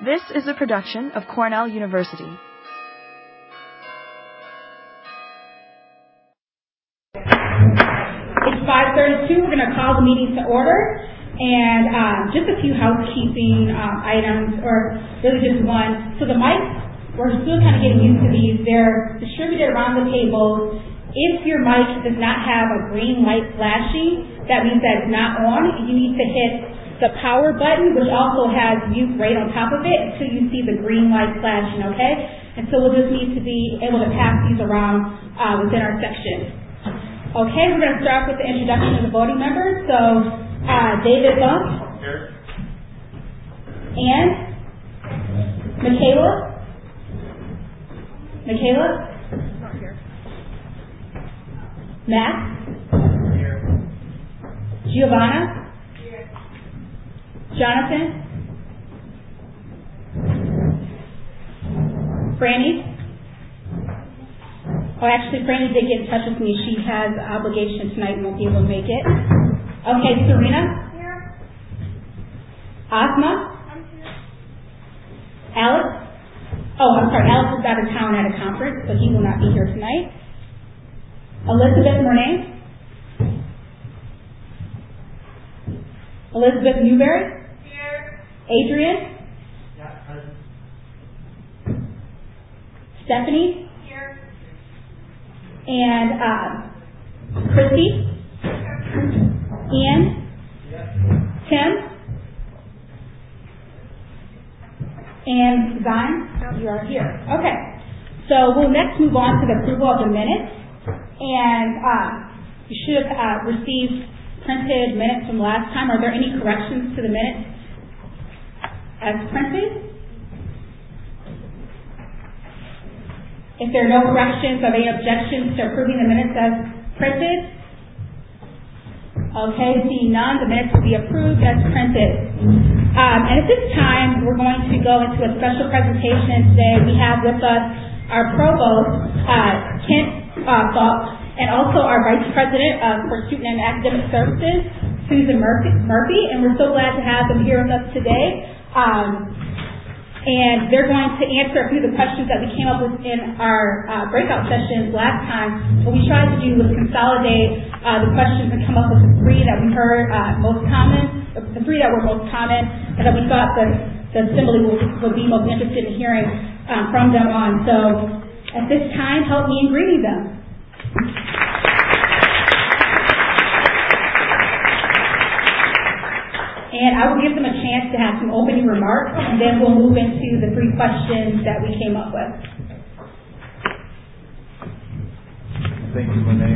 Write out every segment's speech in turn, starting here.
This is a production of Cornell University. It's 5:32. We're going to call the meeting to order. And just a few housekeeping items, or really just one. So the mics, we're still kind of getting used to these. They're distributed around the table. If your mic does not have a green light flashing, that means that it's not on. You need to hit the power button, which also has mute right on top of it, until you see the green light flashing, okay? And so we'll just need to be able to pass these around within our section. Okay, we're going to start with the introduction of the voting members. So, David Bump. Here. And Michaela. Not here. Matt. Here. Giovanna. Here. Jonathan. Franny. Oh, actually, Franny did get in touch with me. She has an obligation tonight and won't be able to make it. Okay, Serena? Here. Asma? I'm here. Alex? Oh, I'm sorry. Alex is out of town at a conference, so he will not be here tonight. Elizabeth Monet? Elizabeth Newberry? Here. Adrian? Yeah. Stephanie? Here. And Christy? Ian? Tim? And Zion? You are here. Okay. So we'll next move on to the approval of the minutes. And you should have received printed minutes from last time. Are there any corrections to the minutes as printed? If there are no corrections, are there any objections to approving the minutes as printed? Okay, seeing none, the minutes will be approved as printed. And at this time, we're going to go into a special presentation today. We have with us our provost, Kent Falk, and also our vice president for student and academic services, Susan Murphy. And we're so glad to have them here with us today. And they're going to answer a few of the questions that we came up with in our breakout sessions last time. What we tried to do was consolidate the questions and come up with the three that we heard most common, the three that were most common, and that we thought the assembly would be most interested in hearing from them on. So at this time, help me in greeting them. And I will give them a chance to have some opening remarks, and then we'll move into the three questions that we came up with. Thank you, Monet.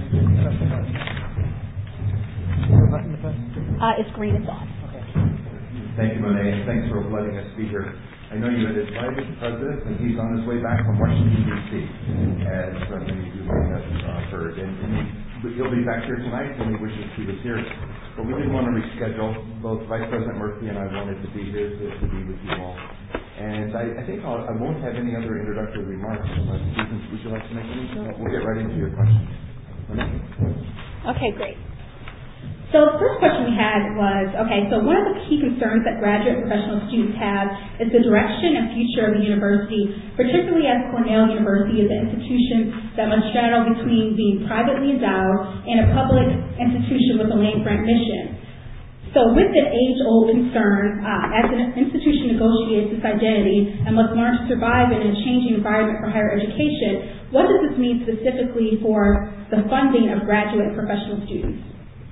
It's green, it's on. Okay. Thank you, Monet. Thanks for letting us be here. I know you had invited the president, and he's on his way back from Washington, D.C., as many of you may have heard. And he'll be back here tonight, and he wishes he was here. But we didn't want to reschedule. Both Vice President Murphy and I wanted to be here to be with you all. And I think I won't have any other introductory remarks. Susan, would you like to make any? We'll get right into your questions. Okay, great. So the first question we had was, so one of the key concerns that graduate professional students have is the direction and future of the university, particularly as Cornell University is an institution that must straddle between being privately endowed and a public institution with a land-grant mission. So with the age-old concern, as an institution negotiates its identity and must learn to survive in a changing environment for higher education, what does this mean specifically for the funding of graduate professional students?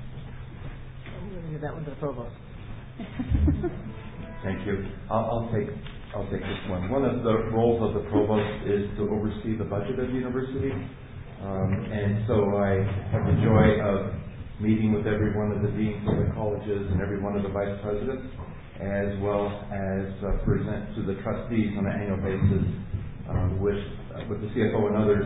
That one to the provost. Thank you. I'll take this one. One of the roles of the provost is to oversee the budget of the university, and so I have the joy of meeting with every one of the deans of the colleges and every one of the vice presidents, as well as present to the trustees on an annual basis with the CFO and others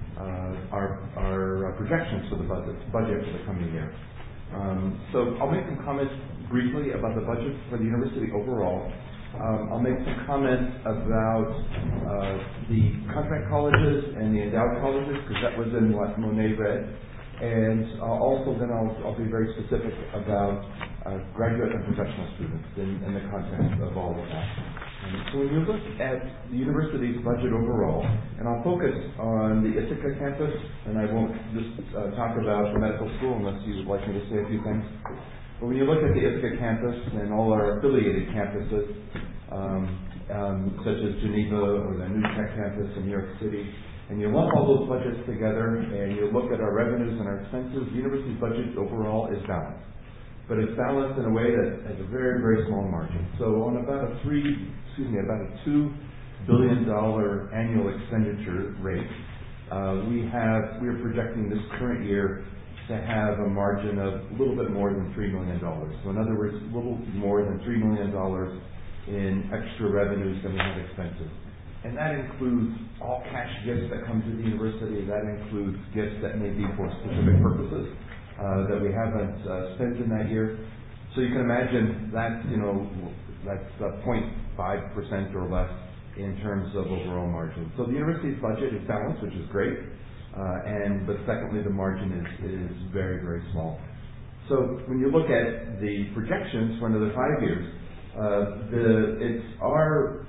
our projections for the budget for the coming year. So I'll make some comments briefly about the budget for the university overall. I'll make some comments about the contract colleges and the endowed colleges, because that was in what Monet read. And also then I'll be very specific about graduate and professional students in the context of all of that. So when you look at the university's budget overall, and I'll focus on the Ithaca campus, and I won't just talk about the medical school unless you would like me to say a few things. But when you look at the Ithaca campus and all our affiliated campuses, such as Geneva or the New Tech campus in New York City, and you lump all those budgets together and you look at our revenues and our expenses, the university's budget overall is balanced. But it's balanced in a way that has a very, very small margin. So on about a $2 billion annual expenditure rate, we are projecting this current year to have a margin of a little bit more than $3 million. So in other words, a little more than $3 million in extra revenues than we have expenses. And that includes all cash gifts that come to the university. That includes gifts that may be for specific purposes that we haven't spent in that year. So you can imagine that, that's 0.5% or less in terms of overall margin. So the university's budget is balanced, which is great. But secondly, the margin is very, very small. So when you look at the projections for another 5 years, it's our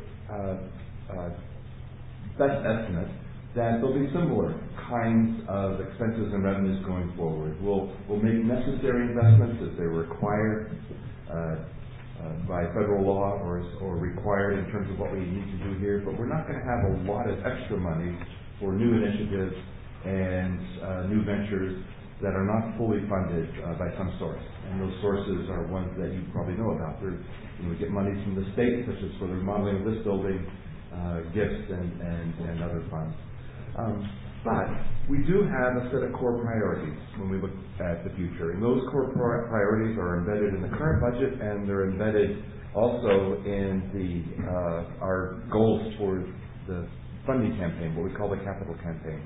best estimate that there'll be similar kinds of expenses and revenues going forward. We'll make necessary investments as they're required by federal law or required in terms of what we need to do here, but we're not going to have a lot of extra money for new initiatives and new ventures that are not fully funded by some source. And those sources are ones that you probably know about. We get money from the state, such as for the remodeling of this building, gifts and other funds. But we do have a set of core priorities when we look at the future. And those core priorities are embedded in the current budget, and they're embedded also in our goals for the funding campaign, what we call the capital campaign.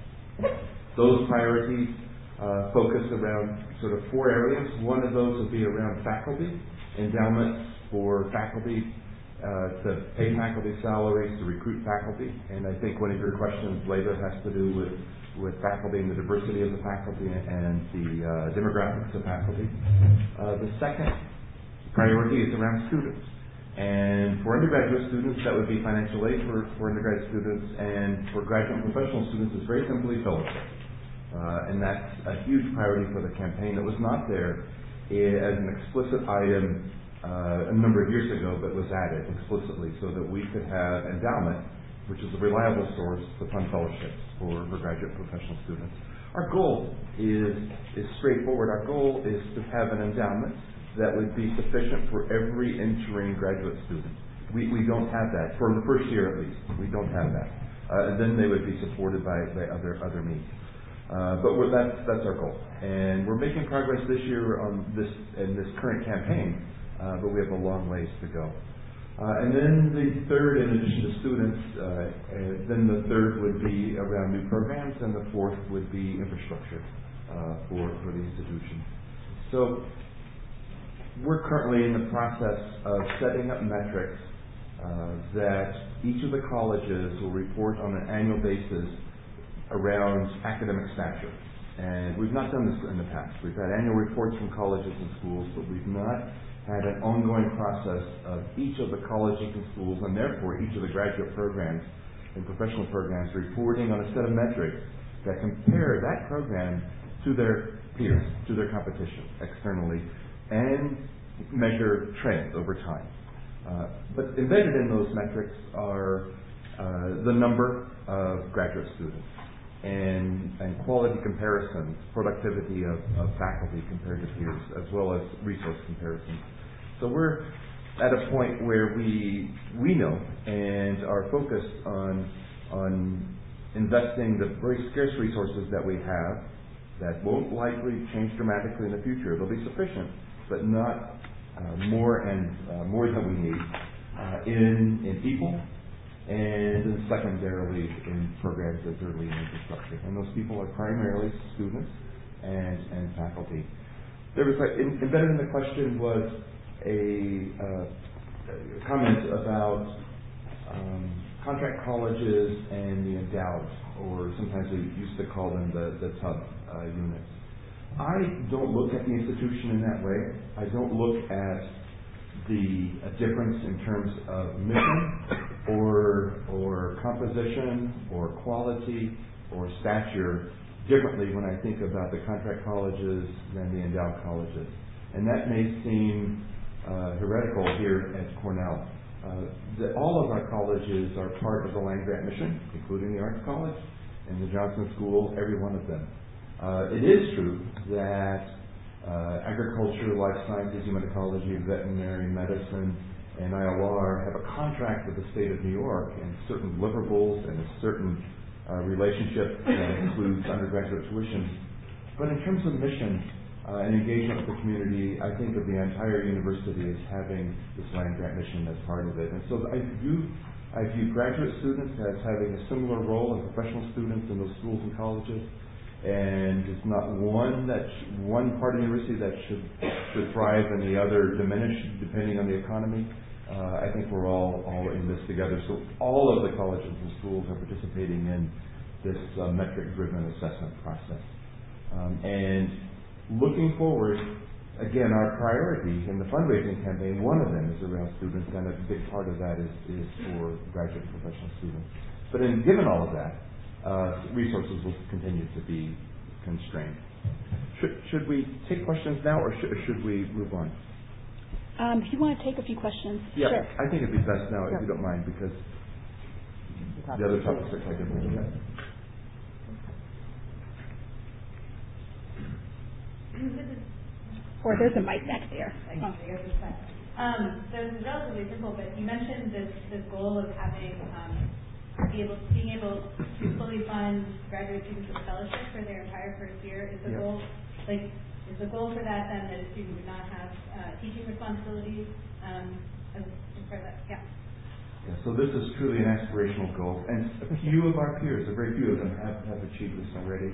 Those priorities focus around sort of 4 areas. One of those will be around faculty, endowments for faculty, to pay faculty salaries, to recruit faculty. And I think one of your questions later has to do with faculty and the diversity of the faculty and the demographics of faculty. The second priority is around students. And for undergraduate students, that would be financial aid for undergraduate students, and for graduate and professional students, it's very simply fellowship. And that's a huge priority for the campaign that was not there as an explicit item a number of years ago, but was added explicitly so that we could have endowment, which is a reliable source to fund fellowships for graduate professional students. Our goal is straightforward. Our goal is to have an endowment that would be sufficient for every entering graduate student. We don't have that for the first year at least. We don't have that. Then they would be supported by other means. But that's our goal, and we're making progress this year on this in this current campaign. But we have a long ways to go. And then the third, in addition to students, then the third would be around new programs, and the fourth would be infrastructure for the institution. So we're currently in the process of setting up metrics that each of the colleges will report on an annual basis around academic stature. And we've not done this in the past. We've had annual reports from colleges and schools, but we've not had an ongoing process of each of the colleges and schools, and therefore each of the graduate programs and professional programs reporting on a set of metrics that compare that program to their peers, to their competition externally, and measure trends over time. But embedded in those metrics are the number of graduate students and quality comparisons, productivity of faculty compared to peers, as well as resource comparisons. So we're at a point where we know and are focused on investing the very scarce resources that we have that won't likely change dramatically in the future. They'll be sufficient, but not more than we need in people, and then secondarily in programs that are leading infrastructure. And those people are primarily students and faculty. There was embedded in the question was a comment about contract colleges and the endowed, or sometimes we used to call them the TUB units. I don't look at the institution in that way. I don't look at a difference in terms of mission or composition or quality or stature differently when I think about the contract colleges than the endowed colleges. And that may seem heretical here at Cornell. All of our colleges are part of the land-grant mission, including the Arts College and the Johnson School, every one of them. It is true that agriculture, life sciences, human ecology, veterinary medicine, and ILR have a contract with the state of New York and certain deliverables and a certain relationship that includes undergraduate tuition. But in terms of mission and engagement with the community, I think of the entire university as having this land-grant mission as part of it. And so I view graduate students as having a similar role as professional students in those schools and colleges. And it's not one part of the university that should thrive and the other diminish depending on the economy. I think we're all in this together. So all of the colleges and schools are participating in this metric-driven assessment process. And looking forward, again, our priority in the fundraising campaign, one of them is around students, and a big part of that is for graduate and professional students. But given all of that, resources will continue to be constrained. Should we take questions now, or should we move on? If you want to take a few questions, yeah, sure. I think it'd be best now, if you don't mind, because the other topics are quite different. Yeah. Or there's a mic back there. So this is relatively simple, but you mentioned this goal of having being able to fully fund graduate students with fellowship for their entire first year. Is the goal for that then that a student would not have teaching responsibilities as part of that? Yeah. So this is truly an aspirational goal, and a few of our peers, a very few of them, have achieved this already.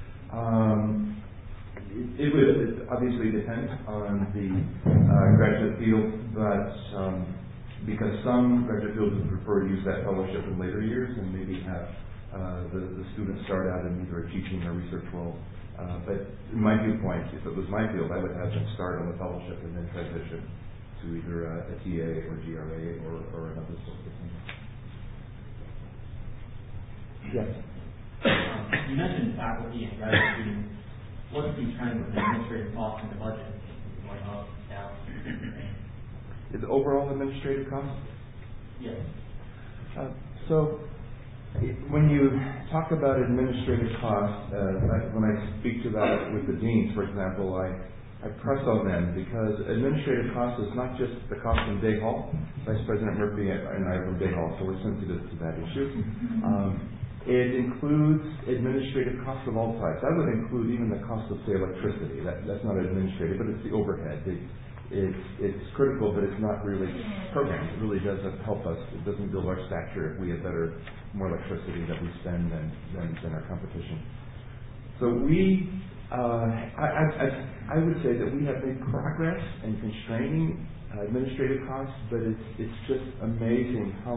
It would obviously depend on the graduate field, but because some graduate fields would prefer to use that fellowship in later years and maybe have the students start out in either a teaching or research role. But in my viewpoint, if it was my field, I would have them start on the fellowship and then transition to either a TA or GRA or another sort of thing. Yes? You mentioned faculty and graduate students. What's the trend with the administrative costs in the budget? Going up, down? The overall administrative cost? Yes. So when you talk about administrative costs, when I speak to that with the deans, for example, I press on them because administrative costs is not just the cost in Day Hall. Vice President Murphy and I are from Day Hall, so we're sensitive to that issue. It includes administrative costs of all types. I would include even the cost of, say, electricity. That's not administrative, but it's the overhead. It's critical, but it's not really programmed. It really doesn't help us. It doesn't build our stature if we have more electricity that we spend than our competition. So I would say that we have made progress in constraining administrative costs, but it's just amazing how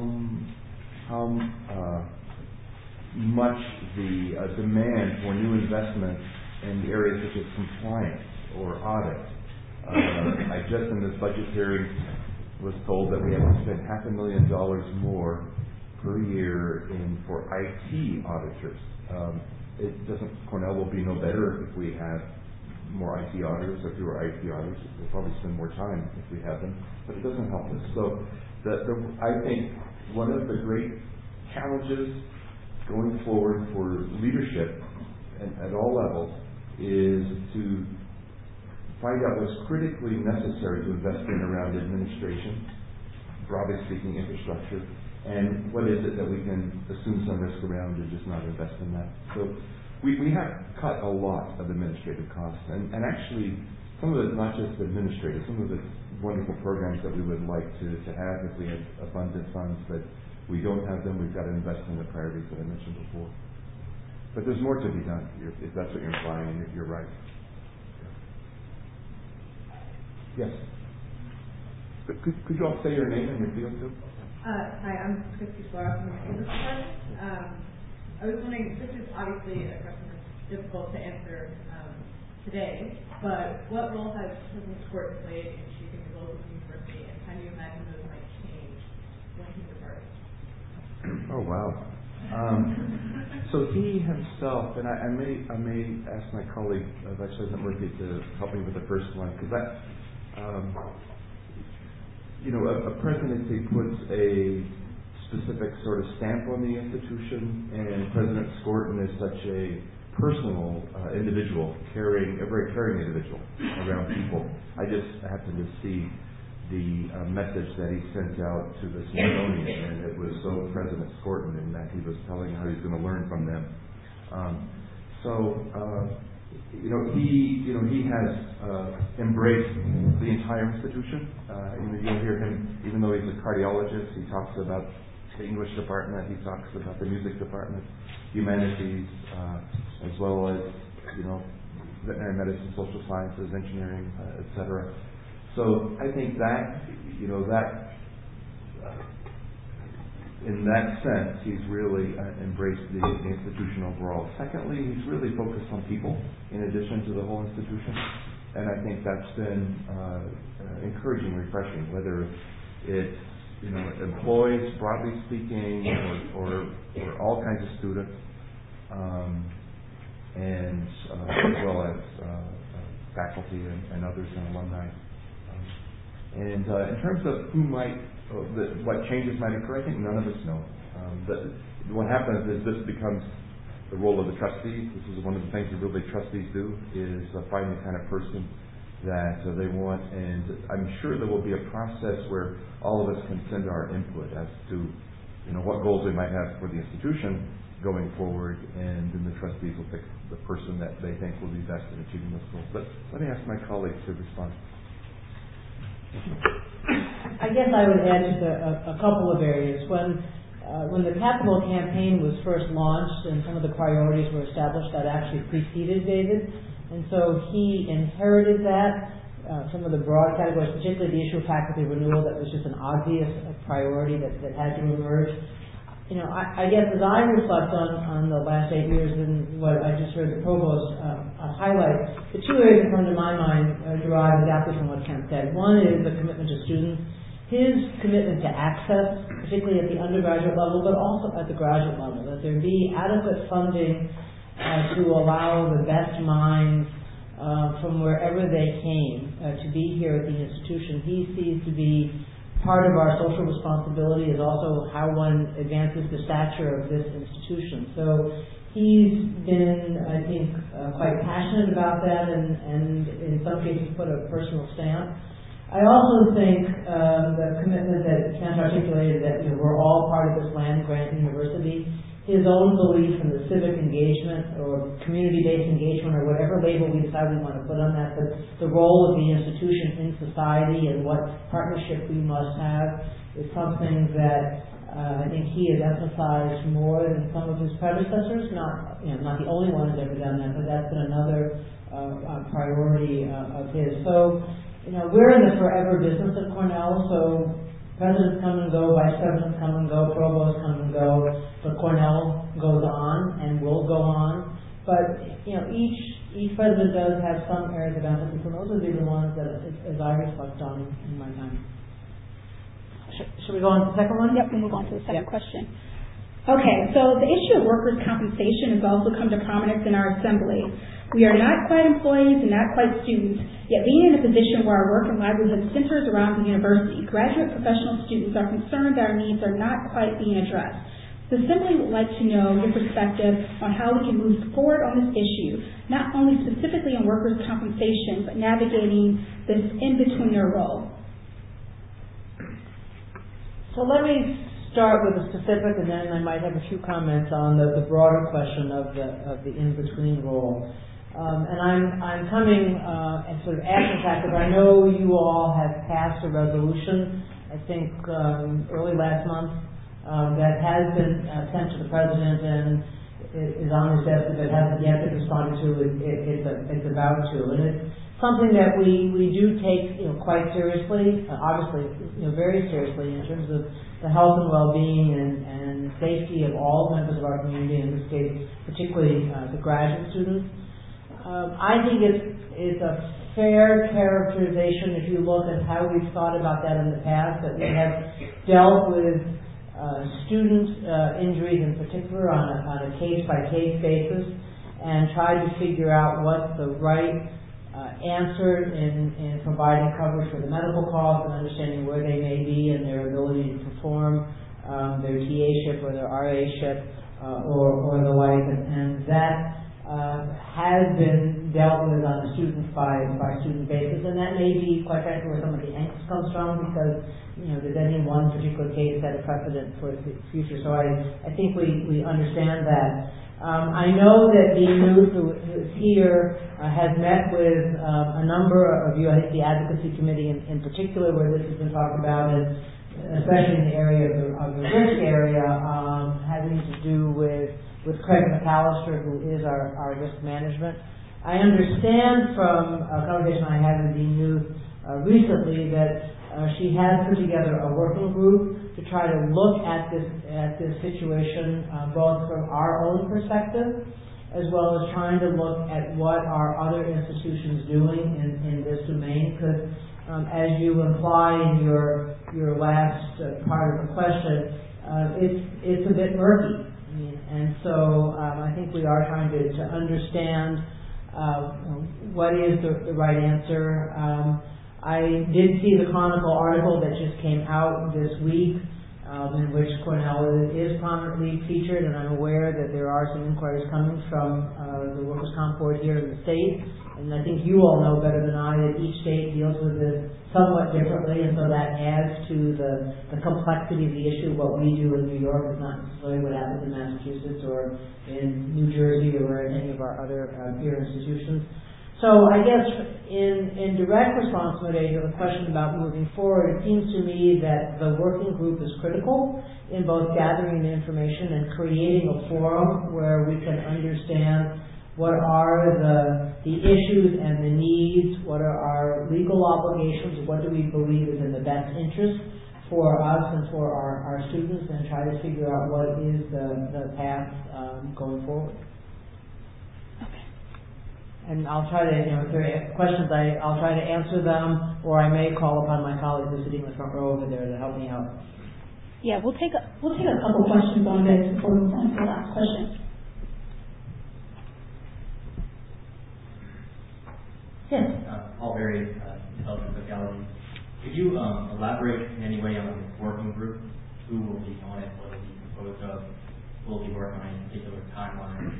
much the demand for new investments in areas such as compliance or audit. I just in this budget hearing was told that we have to spend $500,000 more per year for IT auditors. Cornell will be no better if we have more IT auditors or fewer IT auditors. We'll probably spend more time if we have them, but it doesn't help us. So I think one of the great challenges going forward for leadership at all levels is to find out what's critically necessary to invest in around administration, broadly speaking, infrastructure, and what is it that we can assume some risk around and just not invest in that. So we have cut a lot of administrative costs, and actually some of it's not just administrative, some of it's wonderful programs that we would like to have if we had abundant funds, but we don't have them. We've got to invest in the priorities that I mentioned before. But there's more to be done, if that's what you're implying, and you're right. Yes? Could you all say your name and your field, too? Hi, I'm Christy Flora from the Campus Department. I was wondering, this is obviously a question that's difficult to answer today, but what role has President Court played in shaping the local university and how do you imagine those might change when he departs? Oh, wow. So he himself, and I may ask my colleague, Vice President Murphy, to help me with the first one, because that, a presidency puts a specific sort of stamp on the institution, and President Skorton is such a personal individual, a very caring individual around people. I just happened to see the message that he sent out to the Smithsonian, and it was so President Skorton, in that he was telling how he's going to learn from them. He has embraced the entire institution. You'll hear him, even though he's a cardiologist, he talks about the English department, he talks about the music department, humanities, as well as, veterinary medicine, social sciences, engineering, etc. So I think that, in that sense, he's really embraced the institution overall. Secondly, he's really focused on people in addition to the whole institution. And I think that's been encouraging, refreshing, whether it's employees, broadly speaking, or all kinds of students, and as well as faculty and others and alumni. And in terms of what changes might occur, I think none of us know. What happens is this becomes the role of the trustees. This is one of the things that really trustees do, is find the kind of person that they want. And I'm sure there will be a process where all of us can send our input as to what goals we might have for the institution going forward, and then the trustees will pick the person that they think will be best in achieving those goals. But let me ask my colleagues to respond. I guess I would add just a couple of areas. When the capital campaign was first launched and some of the priorities were established, that actually preceded David, and so he inherited that. Some of the broad categories, particularly the issue of faculty renewal, that was just an obvious priority that had to emerge. I guess as I reflect on the last 8 years and what I just heard the provost highlight, the two areas that come to my mind derive exactly from what Kent said. One is the commitment to students, his commitment to access, particularly at the undergraduate level, but also at the graduate level, that there be adequate funding to allow the best minds from wherever they came to be here at the institution. He sees to be part of our social responsibility is also how one advances the stature of this institution. So he's been, I think, quite passionate about that, and in some cases put a personal stamp. I also think the commitment that Kent articulated, that we're all part of this land-grant university, his own belief in the civic engagement or community-based engagement or whatever label we decide we want to put on that, but the role of the institution in society and what partnership we must have is something that I think he has emphasized more than some of his predecessors. Not the only one who's ever done that, but that's been another priority of his. So, we're in the forever business at Cornell, so presidents come and go, vice presidents come and go, provosts come and go, but Cornell goes on and will go on. But each president does have some areas of emphasis, and those would be the ones that, as I reflect on in my time. Should we go on to the second one? Yep, we'll move on to the second question. Okay, so the issue of workers' compensation has also come to prominence in our assembly. We are not quite employees and not quite students, yet being in a position where our work and livelihood centers around the university, graduate professional students are concerned that our needs are not quite being addressed. So simply would like to know your perspective on how we can move forward on this issue, not only specifically on workers' compensation, but navigating this in-betweener role. So let me start with a specific, and then I might have a few comments on the broader question of the in-between role. And I'm coming and sort of after the fact, because I know you all have passed a resolution, I think early last month, that has been sent to the president and is on his desk. If it hasn't yet been responded to, it's about to. And it's something that we do take quite seriously, obviously very seriously in terms of the health and well-being and safety of all members of our community, in this case particularly the graduate students. I think it's a fair characterization, if you look at how we've thought about that in the past, that we have dealt with student injuries in particular on a case-by-case basis and tried to figure out what's the right answer in providing coverage for the medical costs and understanding where they may be and their ability to perform their TA-ship or their RA-ship or the like, and that has been dealt with on a student-by-student basis, and that may be, quite frankly, where some of the angst comes from, because does any one particular case set a precedent for the future? So I think we understand that. I know that the Newt, who is here, has met with a number of you. I think the advocacy committee in particular, where this has been talked about, and especially in the area of the risk area, having to do with Craig McAllister, who is our risk management. I understand from a conversation I had with Dean Newt recently that she has put together a working group to try to look at this situation both from our own perspective as well as trying to look at what are other institutions doing in this domain, because as you imply in your last part of the question, it's a bit murky. And so I think we are trying to understand what is the right answer. I did see the Chronicle article that just came out this week, in which Cornell is prominently featured, and I'm aware that there are some inquiries coming from the Workers' Comp Board here in the state, and I think you all know better than I that each state deals with this somewhat differently, and so that adds to the complexity of the issue. What we do in New York is not necessarily what happens in Massachusetts or in New Jersey or in any of our other peer institutions. So I guess in direct response to the question about moving forward, it seems to me that the working group is critical in both gathering the information and creating a forum where we can understand what are the issues and the needs, what are our legal obligations, what do we believe is in the best interest for us and for our students, and try to figure out what is the path going forward. And I'll try to, if there are questions, I'll try to answer them, or I may call upon my colleagues who are sitting in the front row over there to help me out. Yeah, we'll take a couple questions on this before we move on to the last question. Yes. All very intelligent localities. Could you elaborate in any way on the working group? Who will be on it? What will be composed of? Will be working on a particular timeline?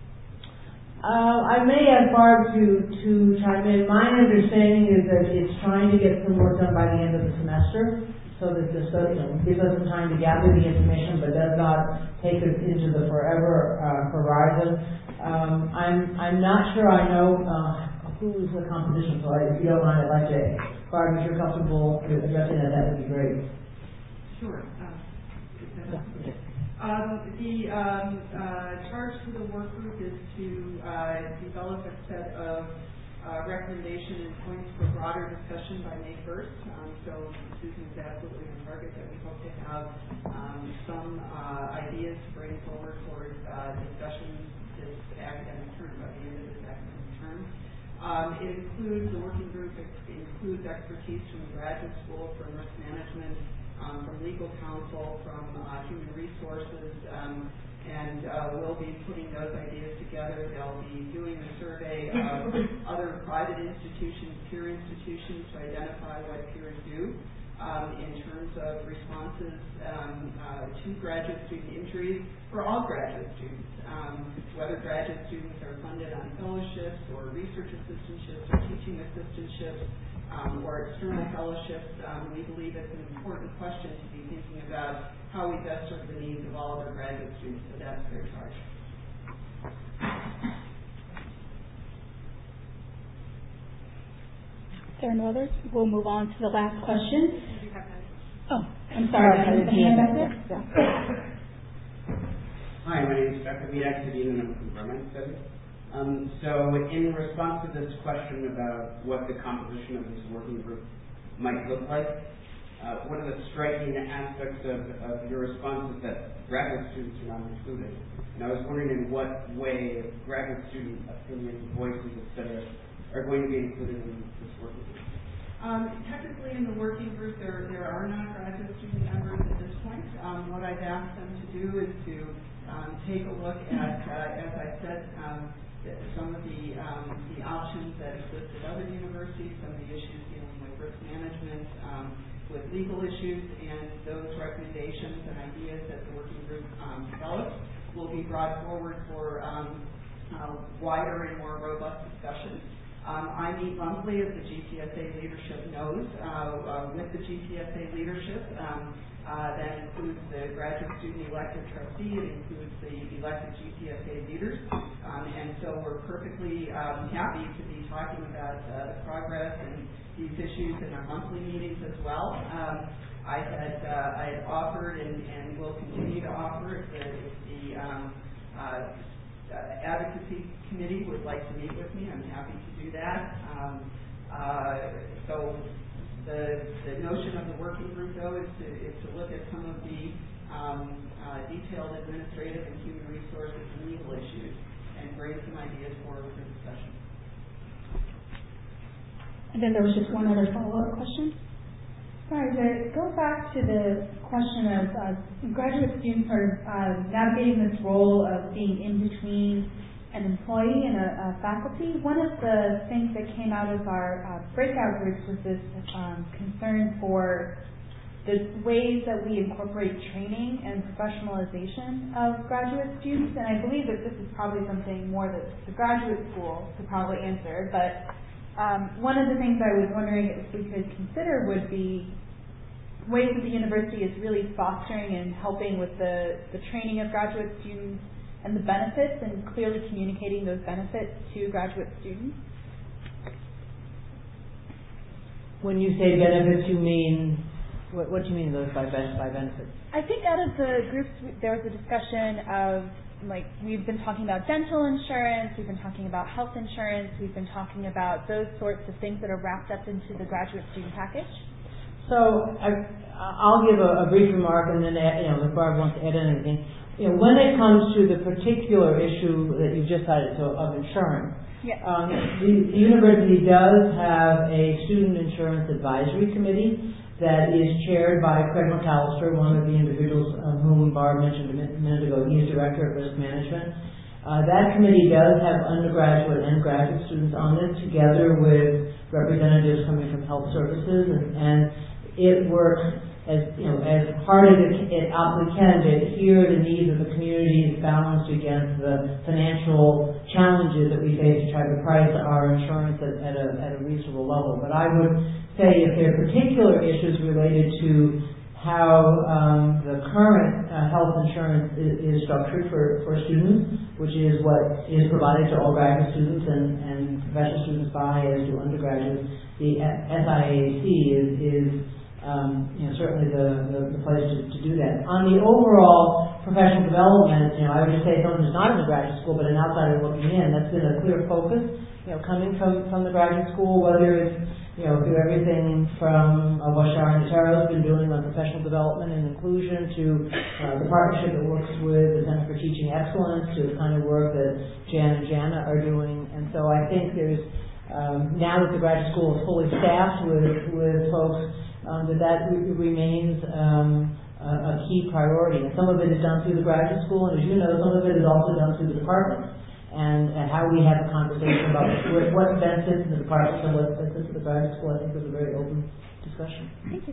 I may ask Barb to chime in. My understanding is that it's trying to get some work done by the end of the semester, so that this gives us some time to gather the information, but does not take us into the forever horizon. I'm not sure I know who is the composition, so if you don't mind, I'd like to, Barb, if you're comfortable addressing that would be great. Sure. The charge to the work group is to develop a set of recommendation and points for broader discussion by May 1st. So Susan is absolutely on target that we hope to have some ideas to bring forward for discussion this academic term, by the end of this academic term. It includes, the working group includes expertise from the graduate school, from risk management, from legal counsel, from human resources, and we'll be putting those ideas together. They'll be doing a survey of other private institutions, peer institutions, to identify what peers do in terms of responses to graduate student injuries for all graduate students. Whether graduate students are funded on fellowships or research assistantships or teaching assistantships or external fellowships, we believe it's an important question to be thinking about how we best serve the needs of all of our graduate students. So that's their charge. If there are no others, we'll move on to the last question. Oh, I'm sorry. The hand back there? Hi, my name is Dr. Vidak Sedin, and I'm from Vermont Studies. So in response to this question about what the composition of this working group might look like, one of the striking aspects of your response is that graduate students are not included. And I was wondering in what way graduate student opinions, voices, etc., are going to be included in this working group? Technically, in the working group, there are not graduate student members at this point. What I've asked them to do is to take a look at, as I said, some of the options that exist at other universities, some of the issues dealing with risk management, with legal issues, and those recommendations and ideas that the working group develops will be brought forward for wider and more robust discussion. I meet monthly, as the GTSA leadership knows, with the GTSA leadership. That includes the graduate student elected trustee. It includes the elected GTSA leaders. And so we're perfectly happy to be talking about the progress and these issues in our monthly meetings as well. I had offered and will continue to offer if the advocacy committee would like to meet with me. I'm happy to do that. So the notion of the working group, though, is to look at some of the detailed administrative and human resources and legal issues and bring some ideas forward for discussion. And then there was just one other follow-up question. Sorry, to go back to the question of graduate students are navigating this role of being in between an employee and a faculty. One of the things that came out of our breakout groups was this concern for the ways that we incorporate training and professionalization of graduate students. And I believe that this is probably something more that the graduate school could probably answer. But one of the things I was wondering if we could consider would be ways that the university is really fostering and helping with the training of graduate students and the benefits, and clearly communicating those benefits to graduate students. When you say benefits, you mean, what do you mean those by benefits? I think out of the groups, there was a discussion of, like, we've been talking about dental insurance, we've been talking about health insurance, we've been talking about those sorts of things that are wrapped up into the graduate student package. So I'll give a brief remark, and then if Barb wants to add anything. When it comes to the particular issue that you just cited, of insurance, the university does have a student insurance advisory committee that is chaired by Craig McAllister, one of the individuals whom Barb mentioned a minute ago. He's director of risk management. That committee does have undergraduate and graduate students on it, together with representatives coming from health services, and it works as hard as it possibly can to hear the needs of the community balanced against the financial challenges that we face to try to price our insurance at a reasonable level. But I would say if there are particular issues related to how the current health insurance is structured for students, which is what is provided to all graduate students and professional students buy, as do undergraduates, the SIAC is certainly the place to do that. On the overall professional development, I would just say someone who's not in the graduate school but an outsider looking in, that's been a clear focus, coming from the graduate school, whether it's through everything from what Sharon Otero has been doing on professional development and inclusion, to the partnership that works with the Center for Teaching Excellence, to the kind of work that Jan and Jana are doing. And so I think there's, now that the graduate school is fully staffed with folks, that remains a key priority. And some of it is done through the graduate school, and as you know, some of it is also done through the department. And how we have a conversation about what benefits the department and what benefits the graduate school, I think was a very open discussion. Thank you.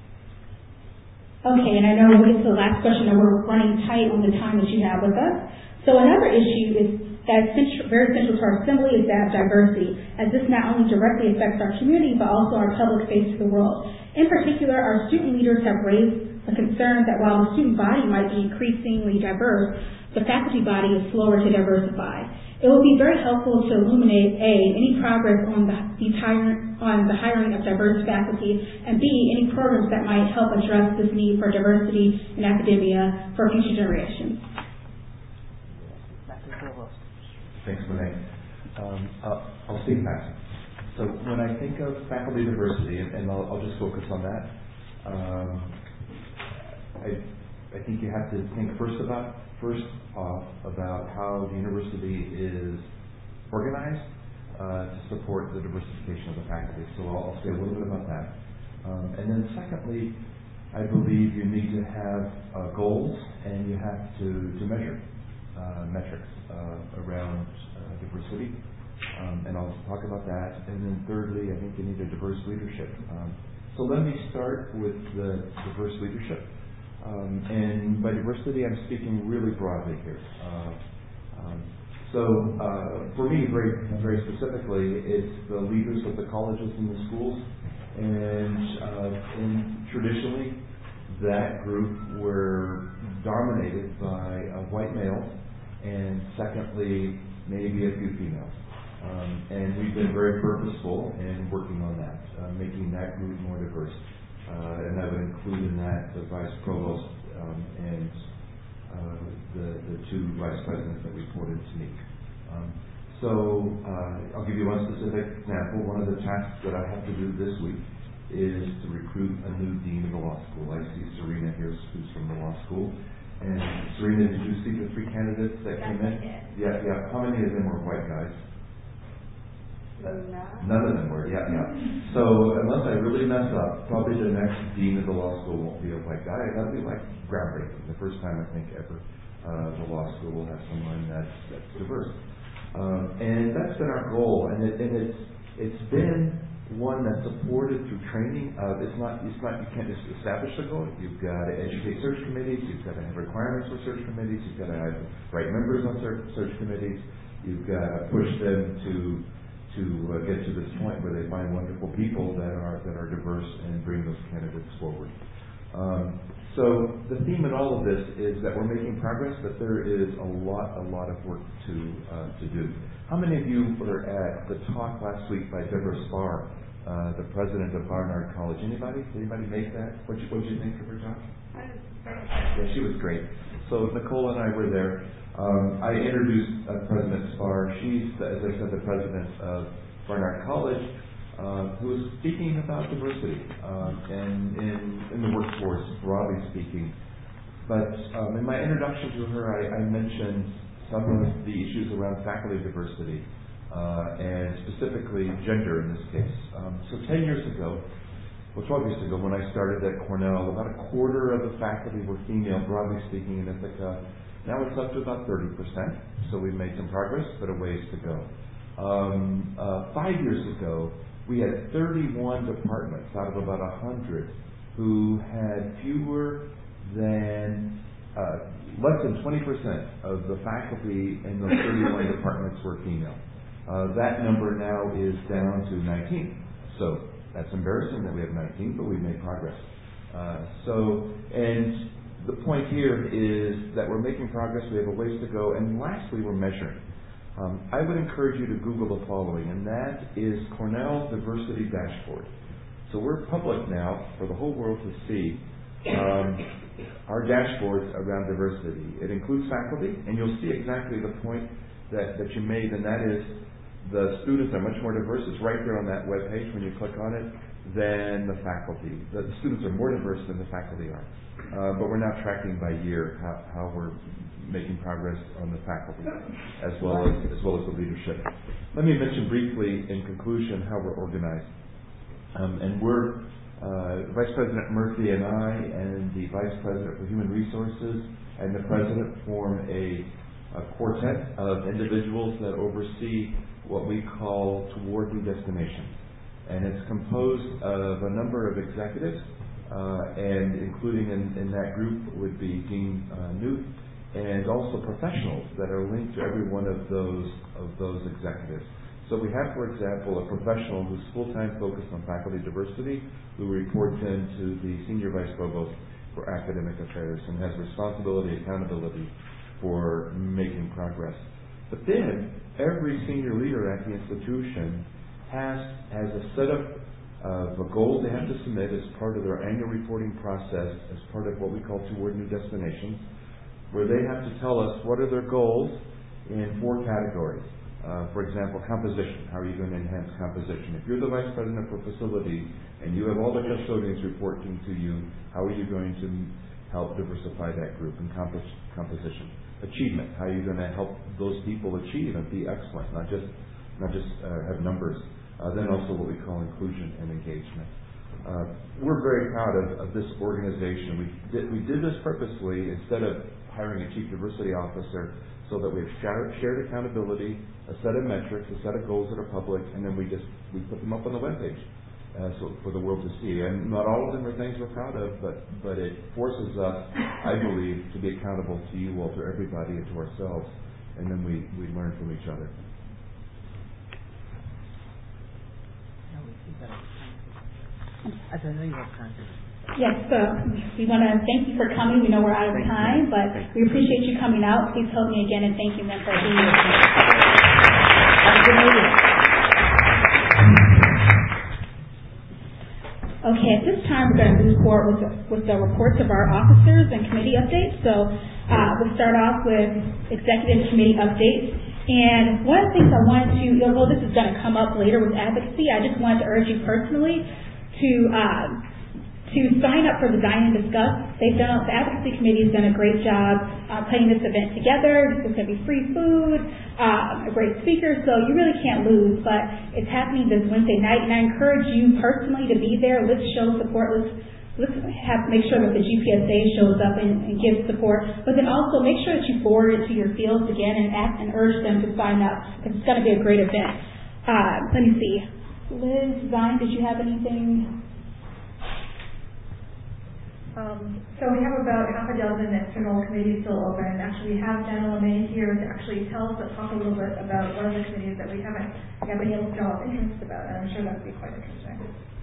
Okay, and I know we're getting to the last question, and we're running tight on the time that you have with us. So another issue is that's very central to our assembly is that of diversity, as this not only directly affects our community, but also our public face to the world. In particular, our student leaders have raised the concern that while the student body might be increasingly diverse, the faculty body is slower to diversify. It will be very helpful to illuminate A, any progress on the hiring of diverse faculty, and B, any programs that might help address this need for diversity in academia for future generations. Thanks, Monet. I'll speak fast. So when I think of faculty diversity, and I'll just focus on that, I think you have to think first off about how the university is organized, to support the diversification of the faculty. So I'll say a little bit about that. And then secondly, I believe you need to have goals and you have to measure metrics around diversity. And I'll talk about that. And then thirdly, I think you need a diverse leadership. So let me start with the diverse leadership. And by diversity, I'm speaking really broadly here. So for me, very specifically, it's the leaders of the colleges and the schools. And traditionally, that group were dominated by white males, and secondly, maybe a few females. And we've been very purposeful in working on that, making that group more diverse. And I would include in that the vice provost and the two vice presidents that reported to me. So I'll give you one specific example. One of the tasks that I have to do this week is to recruit a new dean of the law school. I see Serena here, who's from the law school. And Serena, did you see the three candidates that came in? Yeah. How many of them were white guys? None of them were, yeah. So unless I really mess up, probably the next dean of the law school won't be a white guy. That'll be like groundbreaking. The first time I think ever the law school will have someone that's diverse. And that's been our goal, and it's been one that's supported through training. It's not you can't just establish the goal. You've got to educate search committees. You've got to have requirements for search committees. You've got to have the right members on search committees. You've got to push them to get to this point where they find wonderful people that are diverse and bring those candidates forward. So the theme in all of this is that we're making progress, but there is a lot of work to do. How many of you were at the talk last week by Deborah Spar, the president of Barnard College? Anybody make that? What did you think of her talk? Yeah, she was great. So Nicole and I were there. I introduced President Spar. She's, as I said, the president of Barnard College, who was speaking about diversity and in the workforce, broadly speaking. But in my introduction to her, I mentioned some of the issues around faculty diversity and specifically gender in this case. So 12 years ago, when I started at Cornell, about a quarter of the faculty were female, broadly speaking, in Ithaca. Now it's up to about 30%, so we've made some progress, but a ways to go. 5 years ago, we had 31 departments out of about 100 who had less than 20% of the faculty in those 31 departments were female. That number now is down to 19. So that's embarrassing that we have 19, but we've made progress. And the point here is that we're making progress, we have a ways to go, and lastly, we're measuring. I would encourage you to Google the following, and that is Cornell's Diversity Dashboard. So we're public now for the whole world to see our dashboards around diversity. It includes faculty, and you'll see exactly the point that you made, and that is the students are much more diverse. It's right there on that web page when you click on it than the faculty. The students are more diverse than the faculty are. But we're now tracking by year how we're making progress on the faculty as well as the leadership. Let me mention briefly in conclusion how we're organized. And we're Vice President Murphy and I and the Vice President for Human Resources and the President form a quartet of individuals that oversee what we call Toward New Destinations. And it's composed of a number of executives, and including in that group would be Dean Newt, and also professionals that are linked to every one of those executives. So we have, for example, a professional who's full-time focused on faculty diversity, who reports into the Senior Vice Provost for Academic Affairs and has responsibility, accountability for making progress. But then, every senior leader at the institution has a set of goals they have to submit as part of their annual reporting process, as part of what we call Toward New Destinations, where they have to tell us what are their goals in 4 categories. For example, composition. How are you going to enhance composition? If you're the Vice President for Facilities and you have all the custodians reporting to you, how are you going to help diversify that group in composition? Achievement. How are you going to help those people achieve and be excellent, not just not just have numbers. Then also what we call inclusion and engagement. We're very proud of this organization. We did this purposely instead of hiring a chief diversity officer, so that we have shared accountability, a set of metrics, a set of goals that are public, and then we put them up on the webpage so for the world to see. And not all of them are things we're proud of, but it forces us, I believe, to be accountable to you all, to everybody, and to ourselves, and then we learn from each other. Yes, so we want to thank you for coming. We know we're out of time, but we appreciate you coming out. Please help me again in thanking them for being here. Have a good meeting. Okay, at this time we're going to move forward with the reports of our officers and committee updates. So we'll start off with executive committee updates. And one of the things I wanted to, although this is going to come up later with advocacy, I just wanted to urge you personally to sign up for the Dine and Discuss. The advocacy committee has done a great job putting this event together. There's going to be free food, a great speaker, so you really can't lose. But it's happening this Wednesday night, and I encourage you personally to be there. Let's show support. Let's make sure that the GPSA shows up and gives support. But then also make sure that you forward it to your fields again and ask and urge them to sign up, because it's going to be a great event. Let me see. Liz, Zion, did you have anything? So we have about half a dozen external committees still open. Actually, we have Jenna LeMay here to actually talk a little bit about one of the committees that we haven't yet been able to develop interest about, and I'm sure that would be quite interesting.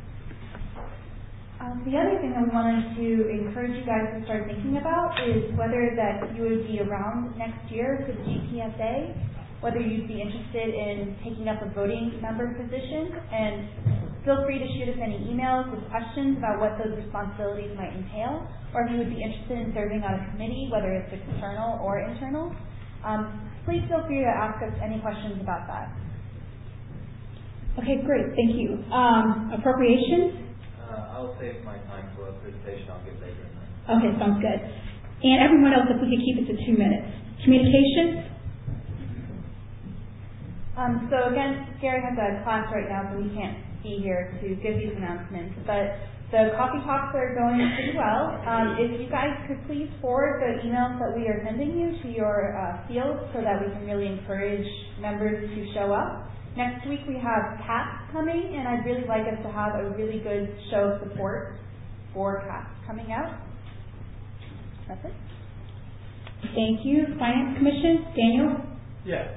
The other thing that we wanted to encourage you guys to start thinking about is whether that you would be around next year for the GPSA, whether you'd be interested in taking up a voting member position, and feel free to shoot us any emails with questions about what those responsibilities might entail, or if you would be interested in serving on a committee, whether it's external or internal. Please feel free to ask us any questions about that. Okay, great. Thank you. Appropriations? I'll save my time for a presentation I'll give later in the night. Okay, sounds good. And everyone else, if we could keep it to 2 minutes. Communications? So again, Gary has a class right now, so he can't be here to give these announcements. But the coffee talks are going pretty well. If you guys could please forward the emails that we are sending you to your fields so that we can really encourage members to show up. Next week we have CAPS coming, and I'd really like us to have a really good show of support for CAPS coming out. That's it. Thank you. Finance Commission, Daniel? Yeah.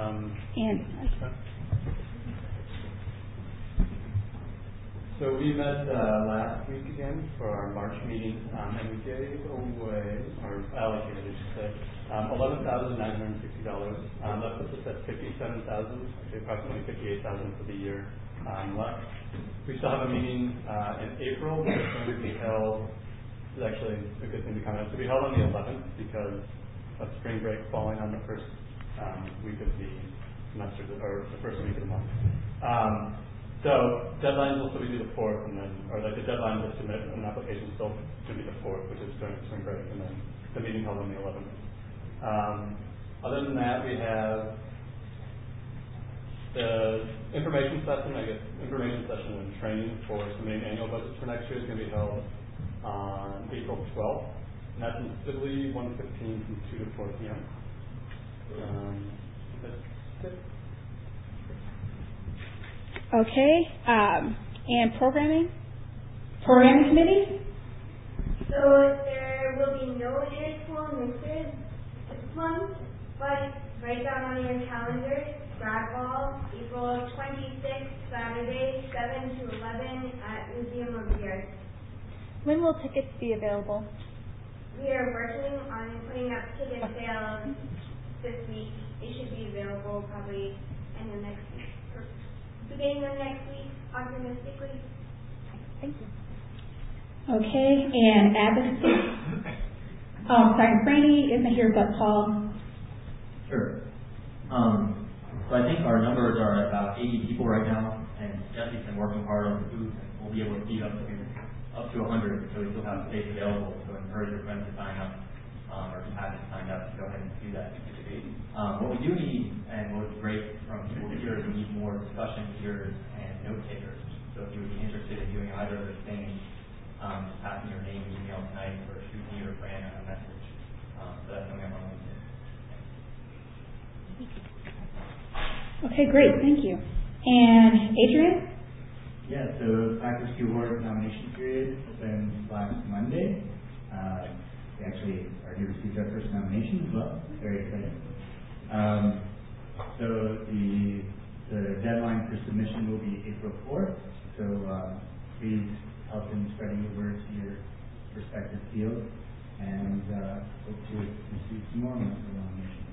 So we met last week again for our March meeting, and we gave away, or allocated, I should say, $11,960. That puts us at $57,000, actually approximately $58,000 for the year left. We still have a meeting in April, but it's going to be held. It's actually a good thing to comment on. It's going to be held on the 11th because of spring break falling on the first week of the semester, or the first week of the month. So deadlines will still be the 4th, and then, or like the deadline to submit an application is still going to be the 4th, which is during spring break, and then the meeting held on the 11th. Other than that, we have the information session and training for submitting annual budgets for next year is going to be held on April 12th, and that's in Sibley 115 from 2 to 4 p.m. That's it. Okay, and programming? Programming committee? So there will be no interschool mixers this month, but write down on your calendars, grad ball, April 26th, Saturday, 7 to 11 at Museum of the Arts. When will tickets be available? We are working on putting up ticket sales this week. They should be available probably in the next week. Beginning of next week, optimistically. Thank you. Okay, and advocacy. Sorry, Franny isn't here, but Paul. Sure. So I think our numbers are at about 80 people right now, and Jesse's been working hard on the booth, and we'll be able to feed up to 100, so we still have space available. So encourage your friends to sign up. or who haven't signed up to go ahead and do that. What we do need, and what would be great from people here, is we need more discussion leaders and note takers. So if you would be interested in doing either of those things, just passing your name and email tonight, or shoot me or Fran a message. So that's coming up on LinkedIn. Okay, great, thank you. And Adrian? Yeah, so Faculty Award nomination period opened last Monday. We actually already received our first nomination as well. Very exciting. So the deadline for submission will be April 4th. So please help in spreading the word to your respective fields, and hope to receive some more nominations.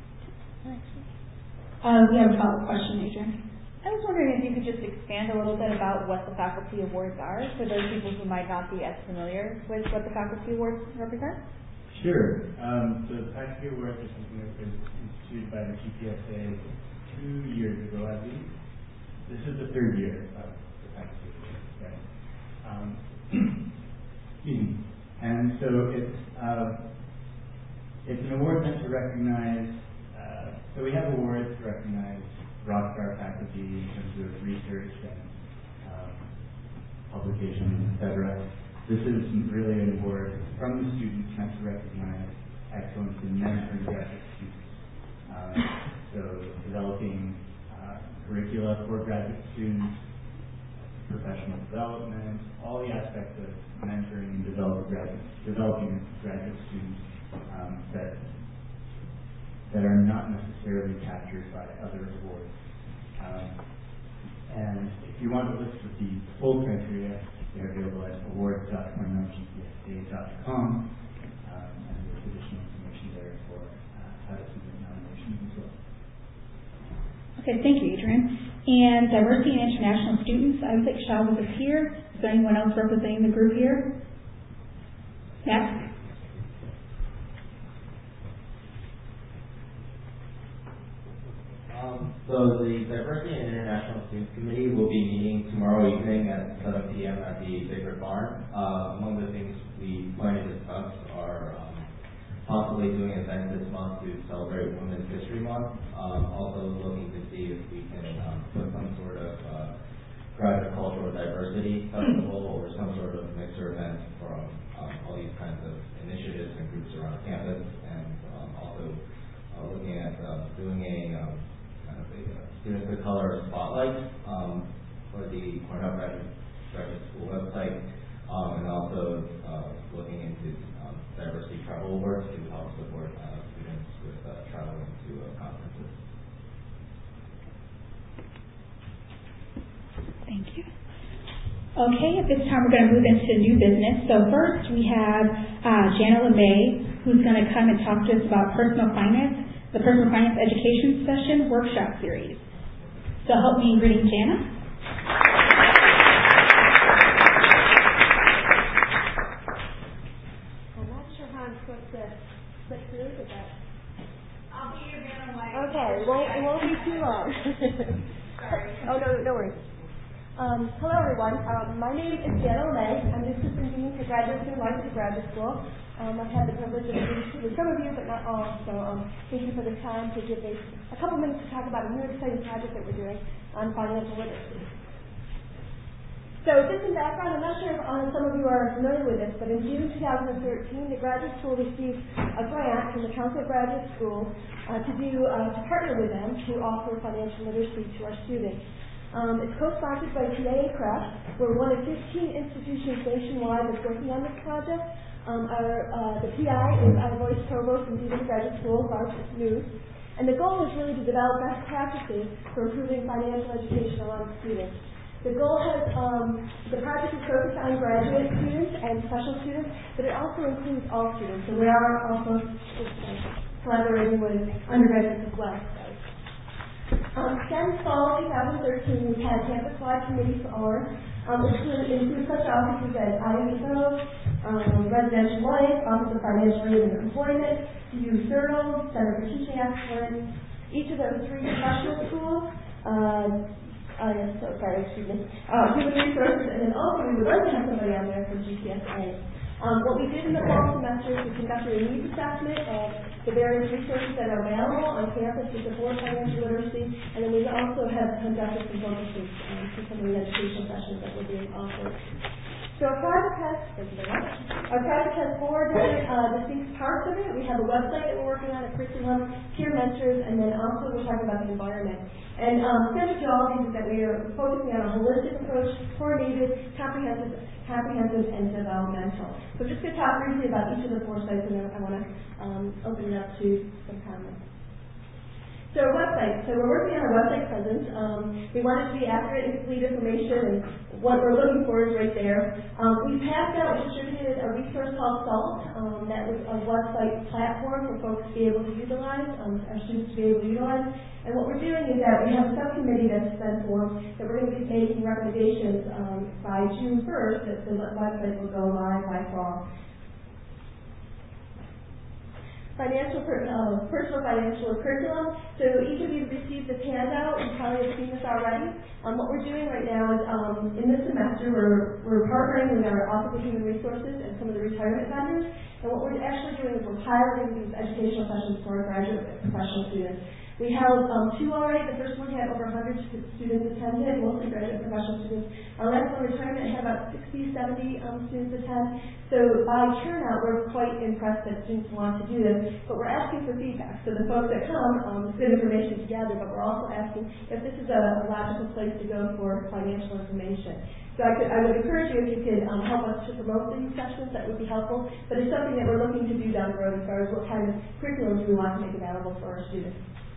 We have a follow-up question, Adrian. I was wondering if you could just expand a little bit about what the faculty awards are for those people who might not be as familiar with what the faculty awards represent. Sure. So the faculty awards are something that was instituted by the GPSA 2 years ago, I believe. This is the third year of the faculty awards. Right? Excuse me. And so it's an award meant to recognize. So we have awards to recognize rockstar faculty in terms of research and publications, etc. This is really an award from the students meant to recognize excellence in mentoring graduate students. So developing curricula for graduate students, professional development, all the aspects of mentoring and developing graduate students that are not necessarily captured by other awards. And if you want a list of the full criteria, they're available at awards.cornellgpsa.com, and there's additional information there for how to submit nominations as well. Okay, thank you, Adrian. And diversity and international students, Isaac Shaw is here. Is there anyone else representing the group here? Matt? So the Diversity and International Students Committee will be meeting tomorrow evening at 7 p.m. at the Bigger Barn. Among the things we plan to discuss are possibly doing an event this month to celebrate Women's History Month. Also looking to see if we can put some sort of graduate cultural diversity festival or some sort of mixer event from all these kinds of initiatives and groups around campus, and also looking at doing a Students of Color Spotlight for the Cornell Graduate School website, and also looking into diversity travel awards to help support students with traveling to conferences. Thank you. Okay, at this time we're going to move into new business. So first we have Jana LeMay, who's going to come and talk to us about personal finance, the Personal Finance Education Session Workshop Series. So help me in greeting Jana. I'm not sure how I'm supposed to click through to that. I'll be your man away. Okay, it won't be too long. Sorry. Oh, no worries. Hello, everyone. My name is Jana LeMay. I'm the Assistant Dean for Graduate Student Life at Graduate School. I've had the privilege of speaking with some of you, but not all. So thank you for the time to give me a couple minutes to talk about a new exciting project that we're doing on financial literacy. So just in background, I'm not sure if some of you are familiar with this, but in June 2013, the Graduate School received a grant from the Council of Graduate Schools to partner with them to offer financial literacy to our students. It's co-sponsored by TA and CREF. We're one of 15 institutions nationwide that's working on this project. The PI is our Vice Provost in Stevens Graduate School, Bart News. And the goal is really to develop best practices for improving financial education among students. The goal has, the project is focused on graduate students and special students, but it also includes all students. And we are also collaborating with undergraduates as well. Since fall 2013, we've had a campus-wide committee for which includes such offices as ISO, Residential Life, Office of Financial Aid and Employment, CU CERL, Center for Teaching Excellence, each of those three professional schools, human resources, and then also we would like to have somebody on there from GPSA. What we did in the fall semester is we conducted a needs assessment of the various resources that are available on campus to support financial literacy, and then we also have conducted some focus groups for some of the educational sessions that were being offered. So our project has, thank you very much. Our project has 4 different distinct parts of it. We have a website that we're working on, a curriculum, peer mentors, and then also we're talking about the environment. And central to all of these is that we are focusing on a holistic approach, coordinated, comprehensive, and developmental. So just to talk briefly about each of the 4 sites, and then I want to open it up to some comments. So a website. So we're working on a website presence. We want it to be accurate and complete information, and what we're looking for is right there. We passed out and distributed a resource called SALT. That was a website platform for folks to be able to utilize, our students to be able to utilize. And what we're doing is that we have a subcommittee that's been formed that we're going to be making recommendations by June 1st that the website will go live by fall. Personal financial curriculum. So each of you received this handout, and probably have seen this already. What we're doing right now is, in this semester, we're partnering with our Office of Human Resources and some of the retirement vendors. And what we're actually doing is we're piloting these educational sessions for our graduate professional students. We held 2 already. The first one had over 100 students attend it, mostly graduate professional students. Our last one, retirement, had about 60, 70 students attend. So by turnout, we're quite impressed that students want to do this, but we're asking for feedback. So the folks that come, good information to gather, but we're also asking if this is a logical place to go for financial information. So I would encourage you, if you could help us to promote these sessions, that would be helpful. But it's something that we're looking to do down the road as far as what kind of curriculum do we want to make available for our students.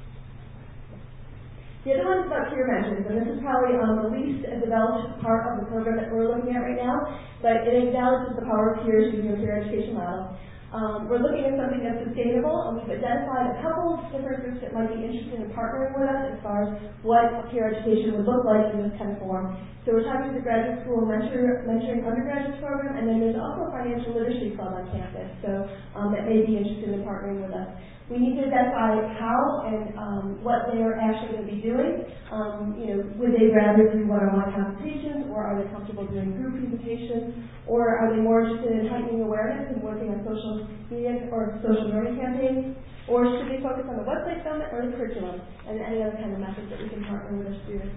The other one is about peer mentors, and this is probably the least developed part of the program that we're looking at right now, but it acknowledges the power of peers using a peer education model. We're looking at something that's sustainable, and we've identified a couple of different groups that might be interested in partnering with us as far as what peer education would look like in this kind of form. So we're talking to the graduate school mentoring undergraduate program, and then there's also a financial literacy club on campus, so that may be interested in partnering with us. We need to identify how and what they are actually going to be doing. Would they rather do one-on-one consultations, or are they comfortable doing group presentations, or are they more interested in heightening awareness and working on social media or social learning campaigns, or should they focus on the website development or the curriculum and any other kind of methods that we can partner with our students?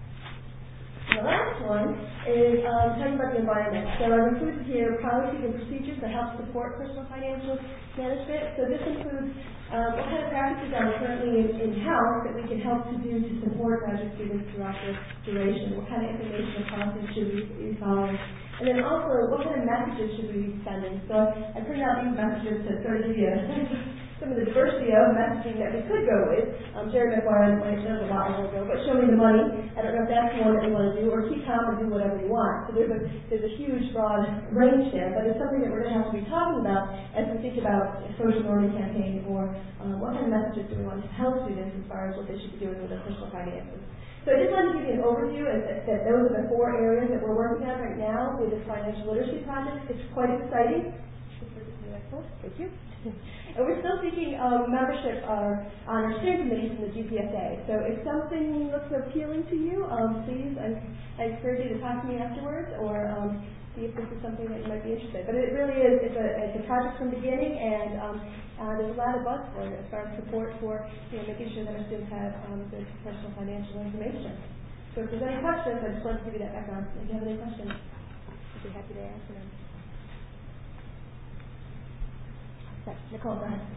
And the last one is talking about the environment. So I've included here policies and procedures that help support personal financial management. So this includes what kind of practices are currently in-house that we can help to do to support graduate students throughout the duration. What kind of information and policies should we be following? And then also, what kind of messages should we be sending? So I printed out these messages to sort of give you some of the diversity of messaging that we could go with. Jerry McGuire might know a lot more ago, but show me the money. I don't know if that's the one that we want to do, or keep calm and do whatever you want. So there's a huge, broad range there, but it's something that we're going to have to be talking about as we think about a social learning campaign, or what kind of messages do we want to tell students as far as what they should be doing with their personal finances. So I just wanted to give you an overview that those are the 4 areas that we're working on right now with this financial literacy project. It's quite exciting. Thank you. And we're still seeking membership on our steering committee from the GPSA. So if something looks appealing to you, please, I encourage you to talk to me afterwards, or see if this is something that you might be interested in. But it really is, it's a project from the beginning, and there's a lot of buzz for it as far as support for making sure that our students have good personal financial information. So if there's any questions, I just wanted to give you that background. If you have any questions, I'd be happy to answer them. Nicole, go ahead.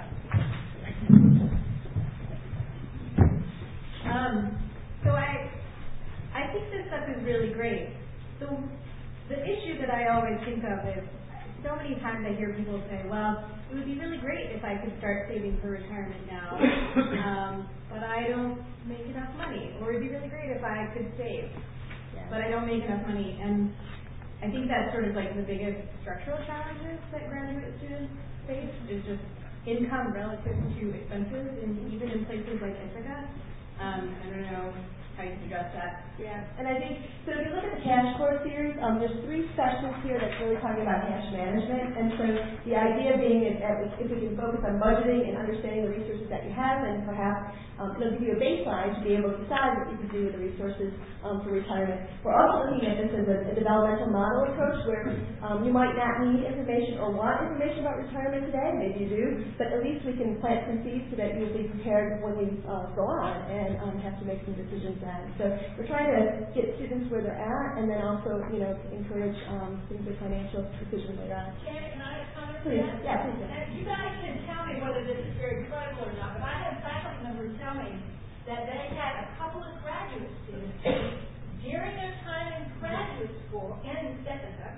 So I think this stuff is really great. So the issue that I always think of is, so many times I hear people say, well, it would be really great if I could start saving for retirement now, but I don't make enough money. Or it would be really great if I could save, but I don't make enough money. And I think that's sort of like the biggest structural challenges that graduate students face, is just income relative to expenses, and even in places like Ithaca. I don't know how you can address that. Yeah, and I think, so if you look at the cash course series, there's 3 sessions here that's really talking about cash management, and so the idea being is that if we can focus on budgeting and understanding the resources that you have, and perhaps it'll give you a baseline to be able to decide what you can do with the resources for retirement. We're also looking at this as a developmental model approach where you might not need information or want information about retirement today, maybe you do, but at least we can plant some seeds so that you'll be prepared when we go on and have to make some decisions then. So we're trying to get students where they're at and then also, encourage things like financial decisions later on. Can I comment? Please, yeah, please. You guys can tell me whether this is very credible or not, but I had faculty members tell me that they had a couple of graduate students during their time in graduate school in Ithaca,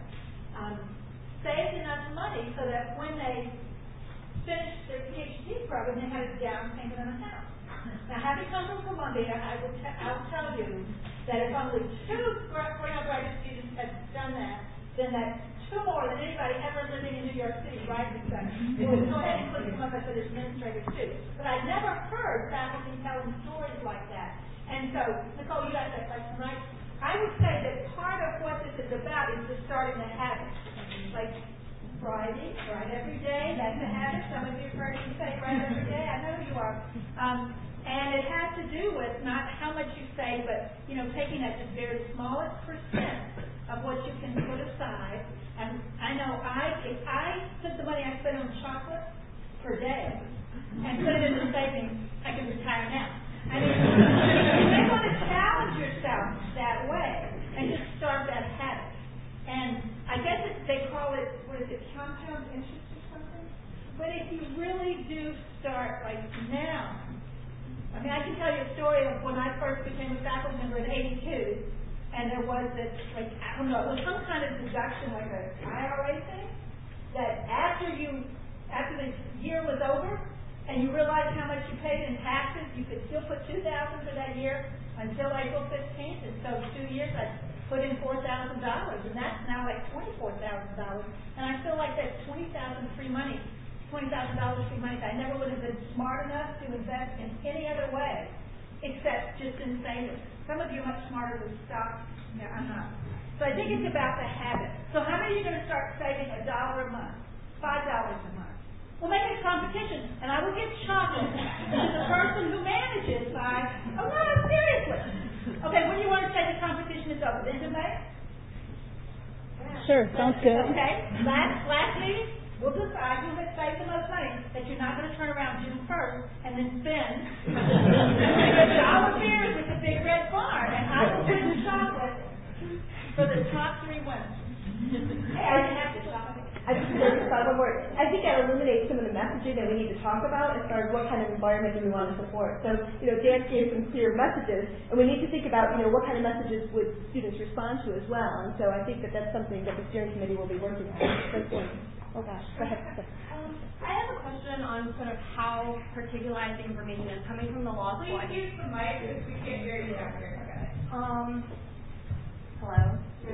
saved enough money so that when they finished their PhD program, they had a down payment on a house. Now, having come from Columbia, I'll tell you that if only 2 Cornell graduate students had done that, then that's 2 more than anybody ever living in New York City, right? It was go ahead and put them up as administrators too. But I never heard faculty telling stories like that. And so, Nicole, you got that right tonight. I would say that part of what this is about is just starting the habit. Like Friday, right every day, that's a habit. Some of you have heard me say right every day. I know you are. And it has to do with not how much you save, but, taking that just very smallest percent of what you can put aside. And I know if I took the money I spent on chocolate per day and put it into savings, I can retire now. I mean, you may want to challenge yourself that way and just start that habit. And I guess they call it, what is it, compound interest or something? But if you really do start like now, I mean, I can tell you a story of when I first became a faculty member in '82, and there was this, it was some kind of deduction, like an IRA thing, that after the year was over, and you realized how much you paid in taxes, you could still put $2,000 for that year until April 15th, and so 2 years I put in $4,000, and that's now like $24,000, and I feel like that's $20,000 free money free money. I never would have been smart enough to invest in any other way except just in savings. Some of you are much smarter with stocks. Yeah, I'm not. So I think it's about the habit. So how many of you are going to start saving $1 a month, $5 a month? We'll make it a competition, and I will get chocolate to the person who manages by, oh no, seriously. Okay, when do you want to say the competition is over? The end of May? Sure, sounds good. Okay, last meeting, we'll decide who has saved the most money, that you're not going to turn around June 1st and then spend $1 beers with the big red barn, and I will win chocolate for the top 3 winners. I just thought one more. I think that eliminates some of the messaging that we need to talk about as far as what kind of environment do we want to support. So, Dan gave some clear messages, and we need to think about, what kind of messages would students respond to as well. And so I think that that's something that the steering committee will be working on. Oh gosh, go ahead. I have a question on sort of how particularized the information is coming from the law school. Please use the mic because we can't hear you down here. Okay. Hello?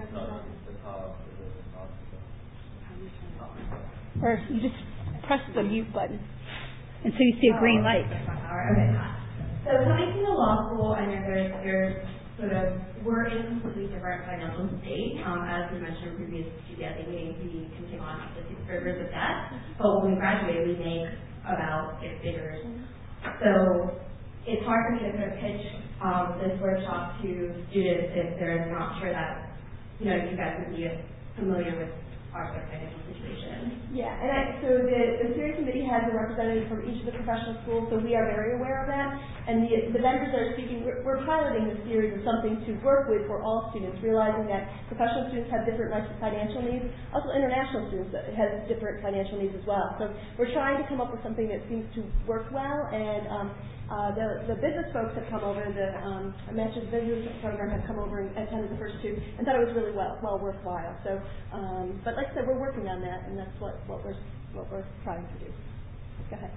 Or you just press the mute button, and so you see a green light. Okay. So coming from the law school, I know there's sort of, we're in a completely different financial state. As we mentioned in previous GDSA meetings, we can take on up to 6 figures of debt, but when we graduate, we make about 6 figures. So it's hard for me to sort of pitch this workshop to students if they're not sure that, you guys would be familiar with our sort of financial situation. Yeah, and so the steering committee has a representative from each of the professional schools, so we are very aware of that. And the vendors that are speaking, we're piloting this series of something to work with for all students, realizing that professional students have different financial needs. Also, international students have different financial needs as well. So we're trying to come up with something that seems to work well, and the business folks have come over, the Master's Business program have come over and attended the first 2 and thought it was really well worthwhile. So, but like I said, we're working on that, and that's what we're trying to do. Go ahead.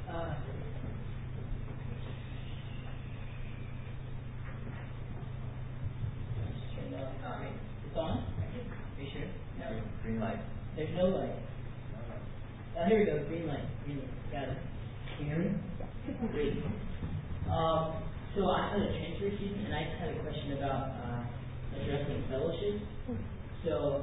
It's on? Are you sure? No. Green light. There's no light. Here we go. Green light. Green light. Got it. Can you hear me? Great. So I'm a transfer student, and I just had a question about addressing fellowships. So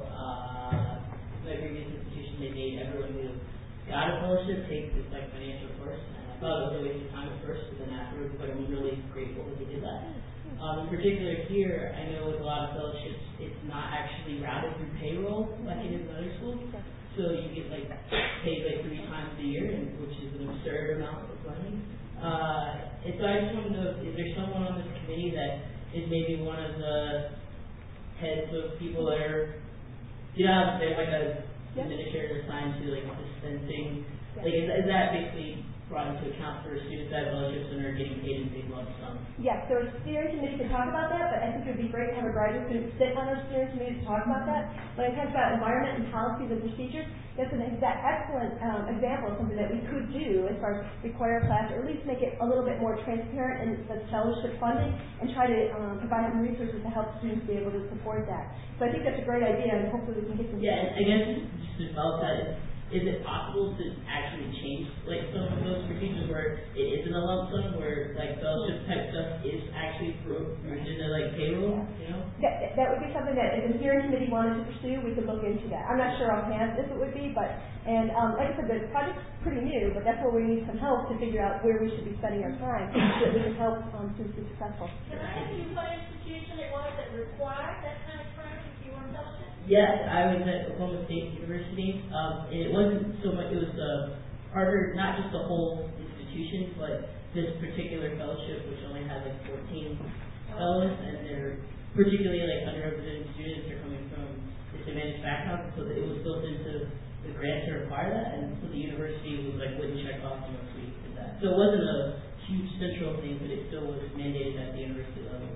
my previous institution, they made everyone who got a fellowship take this like financial course, and I thought it was a waste of time at first, but then afterwards, but I'm really grateful that they did that. In particular here, I know with a lot of fellowships, it's not actually routed through payroll like it is in other schools. So you get like paid like 3 times a year, and which is an absurd amount of money. And so I just want to know, is there someone on this committee that is maybe one of the heads of people that are, there's like a administrator assigned to like dispensing, like is that basically brought into account for students that have fellowships and are getting paid in big lump sums? Yes, so our steering committee can talk about that, but I think it would be great to have a graduate student sit on our steering committee to talk about that. When it talks about environment and policies and procedures, that's an excellent example of something that we could do as far as require a class, or at least make it a little bit more transparent in the fellowship funding, and try to provide some resources to help students be able to support that. So I think that's a great idea, and hopefully we can get some. Yeah, I guess just to develop that, is it possible to actually change like some of those procedures where it isn't a lump sum, where like fellowship type stuff is actually moved into like payroll, you know? That would be something that if the steering committee wanted to pursue, we could look into that. I'm not sure offhand if it would be, but, and like I said, the project's pretty new, but that's where we need some help to figure out where we should be spending our time so that we can help students be successful. Can I ask you what institution it was that required that kind of training if you were in fellowship? Yes, I was at Oklahoma State University. And it wasn't so much, it was harder, not just the whole institution, but this particular fellowship, which only had like 14 fellows, and they're particularly like underrepresented students are coming from disadvantaged backgrounds, so that it was built into the grant to require that, and so the university was like wouldn't check off once we did that. So it wasn't a huge central thing, but it still was mandated at the university level.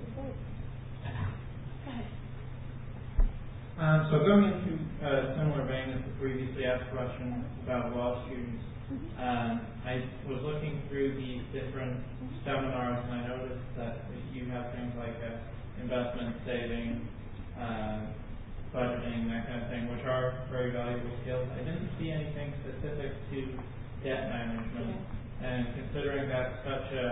So going into a similar vein as the previously asked question about law students, I was looking through the different seminars, and I noticed that you have things like investment, saving, budgeting, that kind of thing, which are very valuable skills. I didn't see anything specific to debt management, and considering that's such a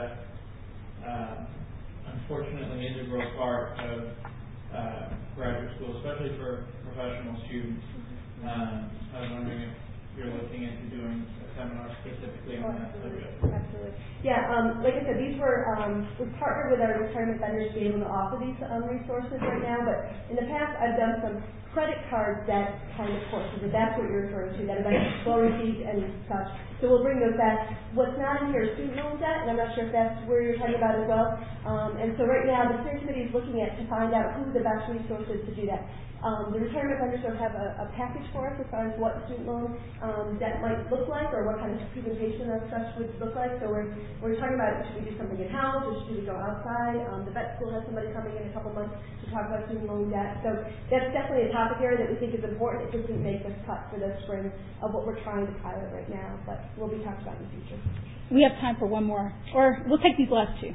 unfortunately integral part of graduate school, especially for professional students. I was wondering if you're looking into doing a seminar specifically on that subject. Absolutely. Yeah, like I said, these were, we've partnered with our retirement vendors to be able to offer these resources right now, but in the past I've done some credit card debt kind of courses, if that's what you're referring to, that have been well received and such. So we'll bring those back. What's not in here is student loan debt, and I'm not sure if that's where you're talking about as well. And so right now the steering committee is looking at to find out who the best resources to do that. The retirement vendors will have a package for us as far as what student loan debt might look like, or what kind of presentation of such would look like. So we're talking about, should we do something in-house, or should we go outside? The vet school has somebody coming in a couple months to talk about student loan debt. So that's definitely a topic area that we think is important. It just didn't make this cut for the spring of what we're trying to pilot right now, but will be talked about in the future. We have time for one more, or we'll take these last two.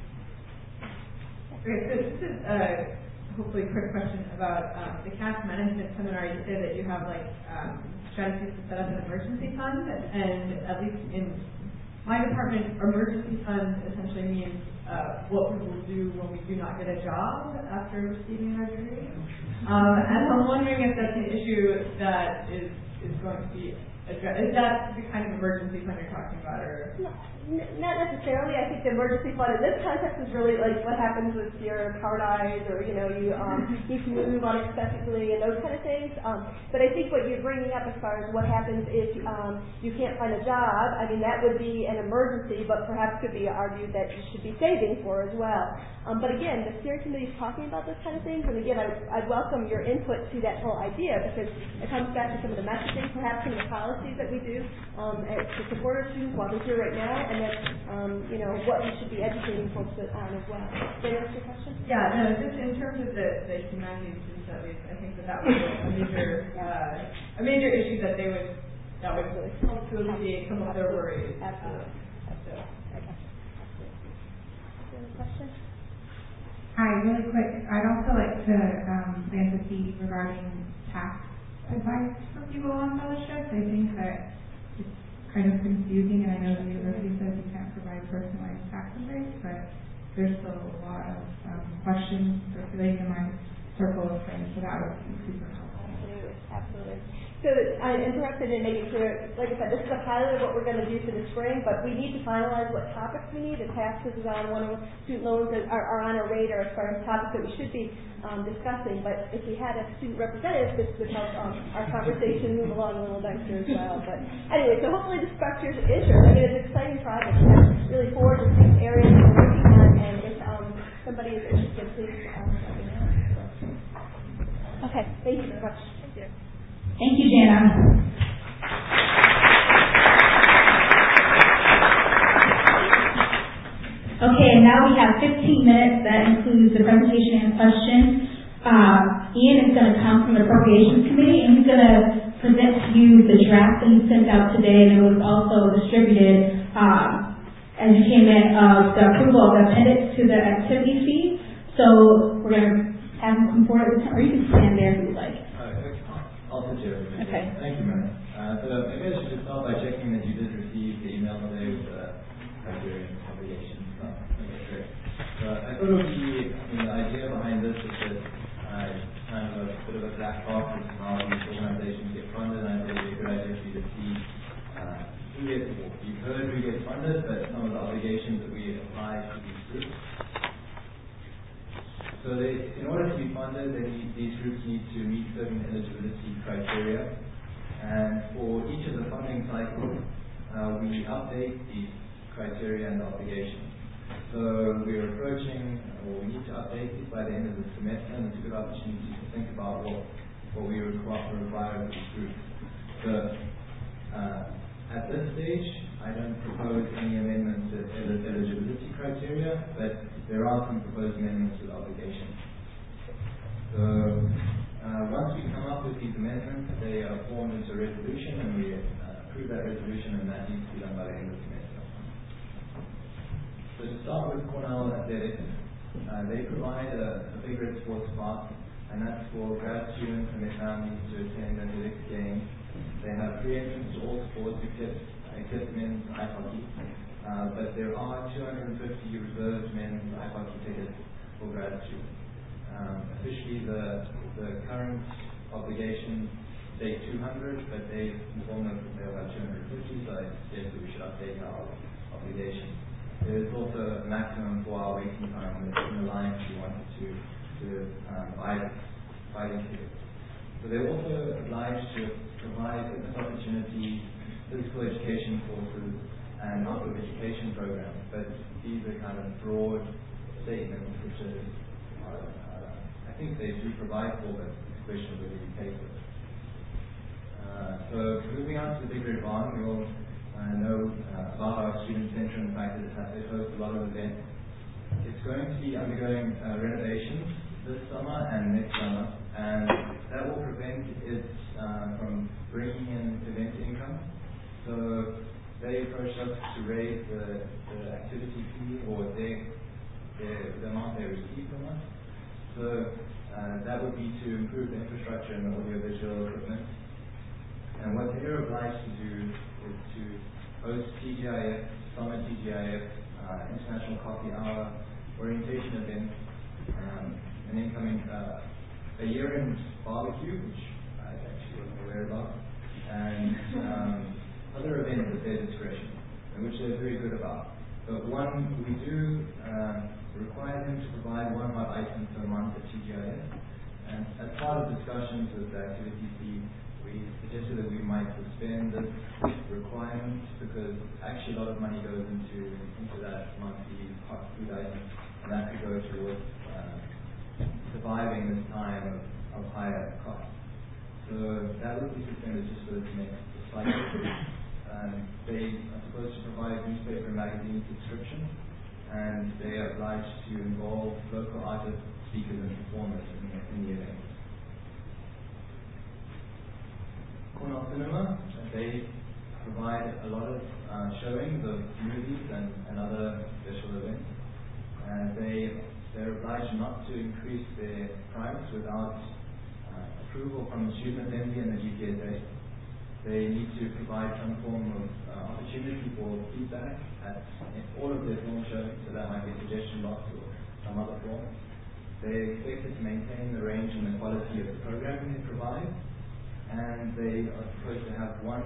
Great. So this is hopefully a quick question about the cash management seminar. You said that you have like strategies to set up an emergency fund, and at least in my department, emergency fund essentially means what we will do when we do not get a job after receiving our degree. And I'm wondering if that's an issue that is going to be addressed. Is that the kind of emergency fund you're talking about, or? Not necessarily. I think the emergency fund in this context is really like what happens with your car dies, or you need to move unexpectedly and those kind of things. But I think what you're bringing up as far as what happens if you can't find a job, I mean that would be an emergency, but perhaps could be argued that you should be saving for as well. But again, the steering committee is talking about those kind of things, and again, I'd welcome your input to that whole idea, because it comes back to some of the messaging, perhaps some of the policies that we do to support our students while they're here right now, and then what we should be educating folks on as well. Did I answer your question? Yeah, no, just in terms of the humanities students, at least, I think that was a major issue that would help to alleviate some of their worries. Absolutely. Question? Hi, really quick. I'd also like to plant the seed regarding tax advice for people on fellowships. I think that it's kind of confusing, and I know the university says you can't provide personalized tax advice, but there's still a lot of questions circulating in my circle of friends, so that would be super helpful. Absolutely. So I interrupted in making clear, like I said, this is a pilot of what we're going to do for the spring, but we need to finalize what topics we need. The taxes is on one of the student loans that are on our radar as far as topics that we should be discussing. But if we had a student representative, this would help our conversation move along a little nicer as well. But anyway, so hopefully this sparks your interest. I mean, it's an exciting project. It's really forward to these areas that we're working on, and if somebody is interested, please let me know. So. Okay, thank you very much. Thank you. Thank you, Jana. Okay, and now we have 15 minutes. That includes the presentation and questions. Ian is going to come from the Appropriations Committee, and he's going to present to you the draft that he sent out today, and it was also distributed as you came in of the approval of the appendix to the activity fee. So we're going to have him come forward, or you can stand there if you'd like. I'll sit here. Okay. Thank you, Mary. So maybe I should just start by checking that you did receive the email today with the criteria and obligations. Okay, great. So I thought it would be, the idea behind this is that kind of a bit of a black box is how these organizations get funded, and I thought it would be a good idea for you to see who gets, you've heard who gets funded, but some of the obligations that we apply to these groups. So in order to be funded, these groups need to meet certain eligibility criteria. And for each of the funding cycles, we update these criteria and obligations. So we are approaching, or we need to update these by the end of the semester, and it's a good opportunity to think about what we require of these groups. So at this stage, I don't propose any amendments to eligibility criteria, but there are some proposed amendments to the obligations. So once we come up with these amendments, they are formed into a resolution, and we approve that resolution, and that needs to be done by the end of the semester. So to start with Cornell Athletics, they provide a big red sports park, and that's for grad students and their families to attend athletics games. They have free entrance to all sports except men's ice hockey. But there are 250 reserved men's ice hockey tickets for grad students. Officially, the current obligation state 200, but they informed us that they'll have 250, so I suggest that we should update our obligation. There's also a maximum 4-hour waiting time in the line if you wanted to buy these tickets. So they're also obliged to provide business opportunity, physical education courses, and outdoor education programs, but these are kind of broad statements which is, I think they do provide for, but it's a question of whether you pay for it. So moving on to the Big Red Barn, we all know about our student center and the fact that it hosts a lot of events. It's going to be undergoing renovations this summer and next summer, and that will prevent it from bringing in event income. So they approached us to raise the activity fee, or the amount they receive from us. So that would be to improve the infrastructure and the audiovisual equipment. And what they're obliged to do is to host TGIF, Summer TGIF, International Coffee Hour, orientation events, an incoming a year-end barbecue, which I actually wasn't aware about, and other events at their discretion, which they're very good about. But one, we do require them to provide one hot item per month at TGIF. And as part of discussions with the activity fee, we suggested that we might suspend this requirement because actually a lot of money goes into that monthly hot food item, and that could go towards surviving this time of higher costs. So that would be suspended just for this next cycle. They are supposed to provide newspaper and magazine subscription, and they are obliged to involve local artists, speakers, and performers in the event. Cornell Cinema, they provide a lot of showings of movies and other special events, and they're obliged not to increase their price without approval from the Student Assembly and the GPSA. They need to provide some form of opportunity for feedback at all of their form showings, so that might be a suggestion box or some other form. They're expected to maintain the range and the quality of the programming they provide, and they are supposed to have one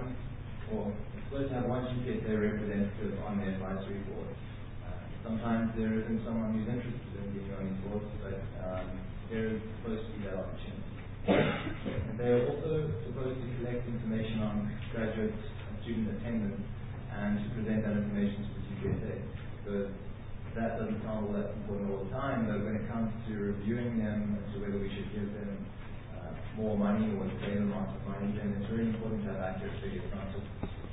GPSA representative on their advisory board. Sometimes there isn't someone who's interested in being on these boards, but there is supposed to be that opportunity. And they are also supposed to collect information on graduate and student attendance and to present that information to the GPSA. So that doesn't sound all that important all the time, but when it comes to reviewing them as to whether we should give them more money or the same amount of money, then it's really important to have accurate figures, not just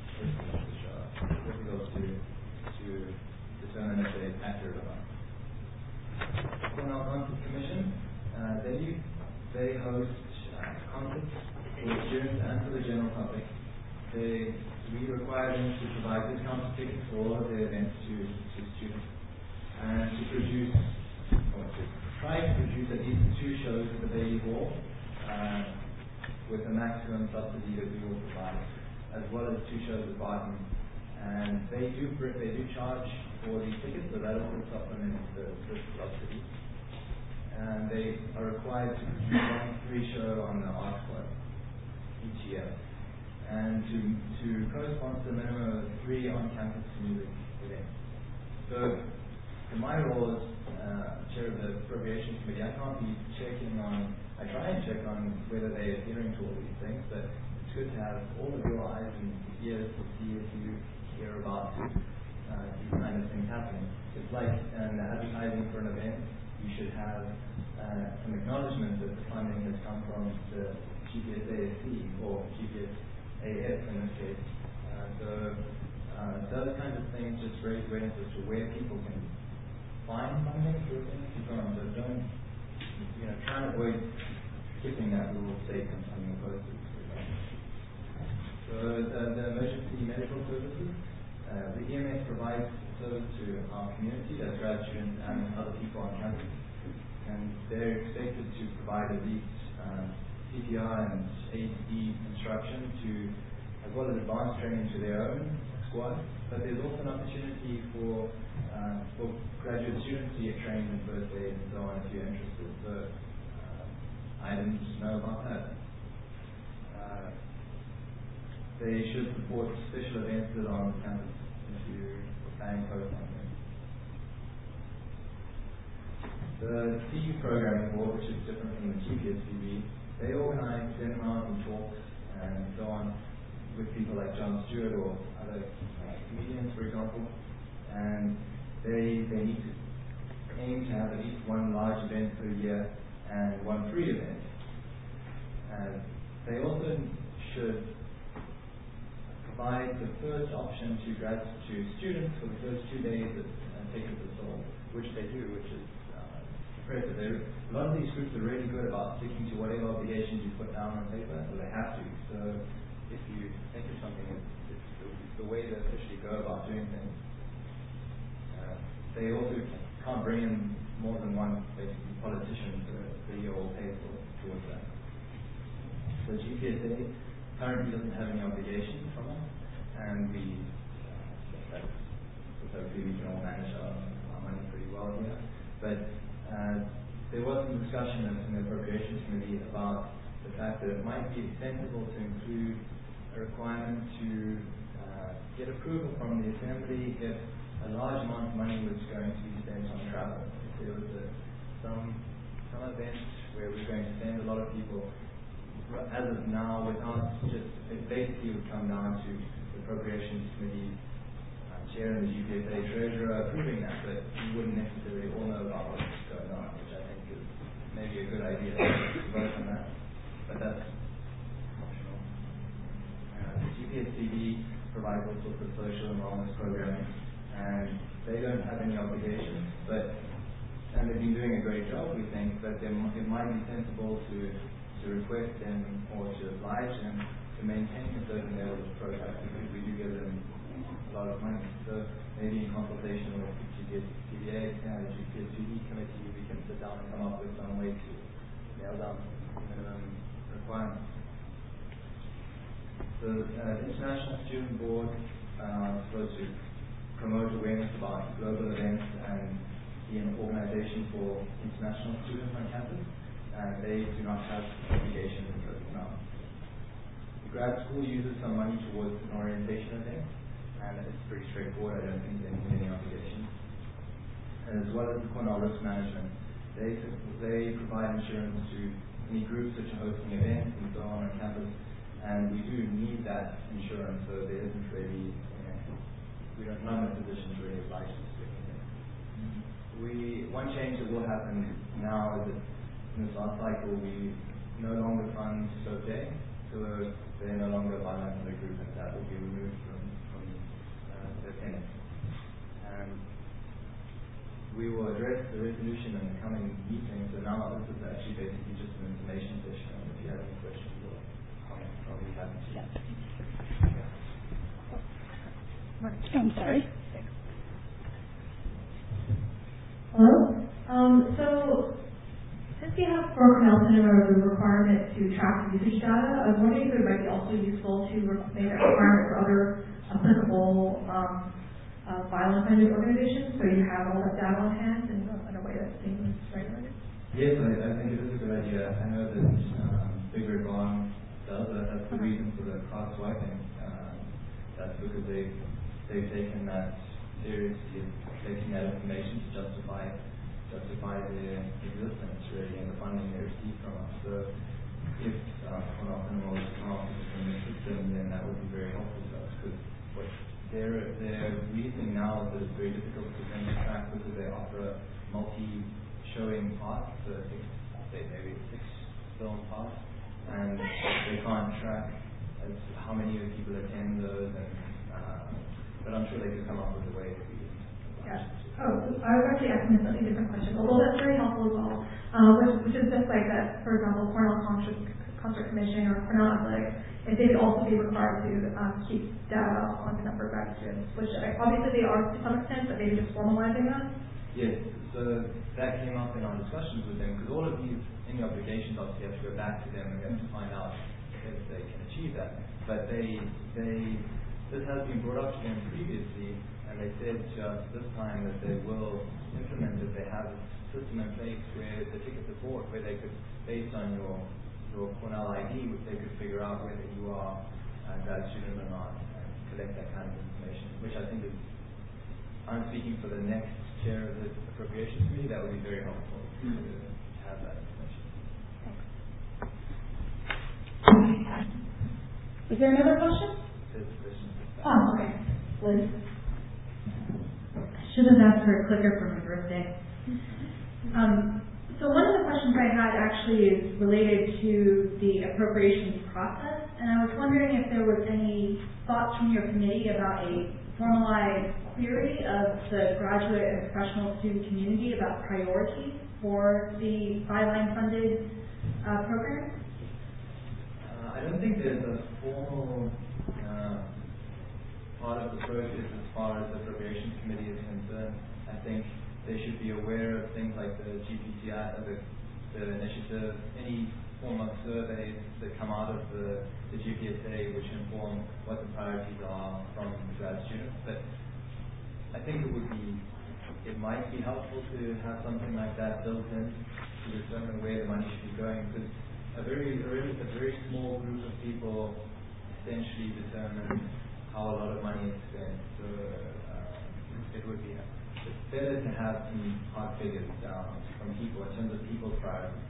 difficult to determine if they're accurate or not. So now on to the Commission. They host concerts for the students and for the general public. We require them to provide discounted tickets for all of their events to students, and to produce, or to try to produce at least 2 shows at the Bailey Hall, with a maximum subsidy that we will provide, as well as 2 shows at Barton. And they do charge for these tickets, so that also supplements the subsidy. And they are required to produce 1 free show on the Arts Club each year, and to co-sponsor a minimum of 3 on-campus music events. So, in my role as chair of the Appropriations Committee, I can't be I try and check on whether they're adhering to all these things, but it's good to have all of your eyes and ears to see if you hear about these kind of things happening. It's like advertising for an event. You should have some acknowledgement that the funding has come from the GPSASC or GPSAF in this case. So those kinds of things just raise awareness as to where people can find funding for things and so on. So don't, try and avoid skipping that little statement on your posters. So the emergency medical services, the EMS provides service to our community as grad students and other people on campus, and they're expected to provide at least CPR and AED instruction as well as advanced training to their own squad. But there's also an opportunity for graduate students to get trained in first aid and so on if you're interested. So I didn't know about that. They should support special events that are on campus if you plan to host something. The CU Programming Board, which is different from the GPSCB, they organize seminars and talks and so on with people like John Stewart or other comedians, for example, and they need to aim to have at least 1 large event per year and 1 free event. And they also should provide the first option to students for the first 2 days that tickets are sold, which they do, which is impressive. A lot of these groups are really good about sticking to whatever obligations you put down on paper, so they have to. So if you think of something, it's the way they officially go about doing things. They also can't bring in more than 1 basically politician for the year all paid for towards that. So GPSA currently doesn't have any obligations from us, and hopefully we can all manage our money pretty well here. But there was some discussion in the Appropriations Committee about the fact that it might be sensible to include a requirement to get approval from the Assembly if a large amount of money was going to be spent on travel. If there was some event where we're going to send a lot of people, as of now, without it basically would come down to the Appropriations Committee chair and the GPSA treasurer approving that, but you wouldn't necessarily all know about what's going on, which I think is maybe a good idea to vote on that. But that's optional. The GPSCB provides all sorts of social and wellness programming, and they don't have any obligations, and they've been doing a great job, we think, but it might be sensible to request them or to oblige them to maintain a certain level of program, because we do give them a lot of money. So maybe in consultation with the GPSCBA and the GPSCB committee, we can sit down and come up with some way to nail down minimum requirements. The International Student Board is supposed to promote awareness about global events and be an organization for international students on campus, and they do not have obligations in personnel. The grad school uses some money towards an orientation event, and it's pretty straightforward. I don't think they need any obligations. And as well as the Cornell Risk Management, they provide insurance to any groups which are hosting events and so on campus, and we do need that insurance, so there isn't really, we're not in a position to really oblige to do anything. One change that will happen now is that in this last cycle we no longer fund SOTE, so they're no longer a bilateral group, and that will be removed from the tenants. And we will address the resolution in the coming meeting, so now this is actually basically just an information session, and if you have any questions or comments, I'll be happy to. I'm sorry. Hello? So, since you have for Cornell Cinema the requirement to track usage data, I was wondering if it might be also useful to make a requirement for other applicable violence-funded organizations, so you have all that data on hand in a way that's being regulated? Yes, I think it is a good idea. I know that Big Red Barn does that. That's the reason for the class swiping. That's because they've taken that seriously, taking that information to justify their existence, really, and the funding they receive from us. So if Cornell Cinema was not in the system, then that would be very helpful to us, because what their reasoning now is that it's very difficult for them to track because they offer multi-showing pass, so I think maybe 6 film pass, and they can't track how many people attend those, and but I'm sure they could come up with a way to be. Yeah. Oh, I was actually asking a slightly different question, although that's very helpful as well, which is just like that, for example, Cornell Concert Commission or Cornell Athletics, if they would also be required to keep data on the number of grad students, which obviously they are to some extent, but maybe just formalizing that? Yes, so that came up in our discussions with them, because all of these, any obligations obviously have to go back to them, and we have to find out if they can achieve that. But this has been brought up to them previously, and they said to us this time that they will implement it. They have a system in place where the tickets are bought, where they could, based on your Cornell ID, they could figure out whether you are a grad student or not, and collect that kind of information, which I think is, I'm speaking for the next chair of the Appropriations Committee, that would be very helpful to have that information. Is there another question? Oh, okay. Liz? Should have asked for a clicker for my birthday. So one of the questions I had actually is related to the appropriations process, and I was wondering if there was any thoughts from your committee about a formalized query of the graduate and professional student community about priorities for the byline-funded program? I don't think there's a formal part of the process as far as the Appropriations Committee is concerned. I think they should be aware of things like the GPCI, the initiative, any form of surveys that come out of the GPSA which inform what the priorities are from the grad students. But I think it might be helpful to have something like that built in to determine where the money should be going, because a very small group of people essentially determine how a lot of money is spent. So it would be better to have some hard figures down from people in terms of people's priorities.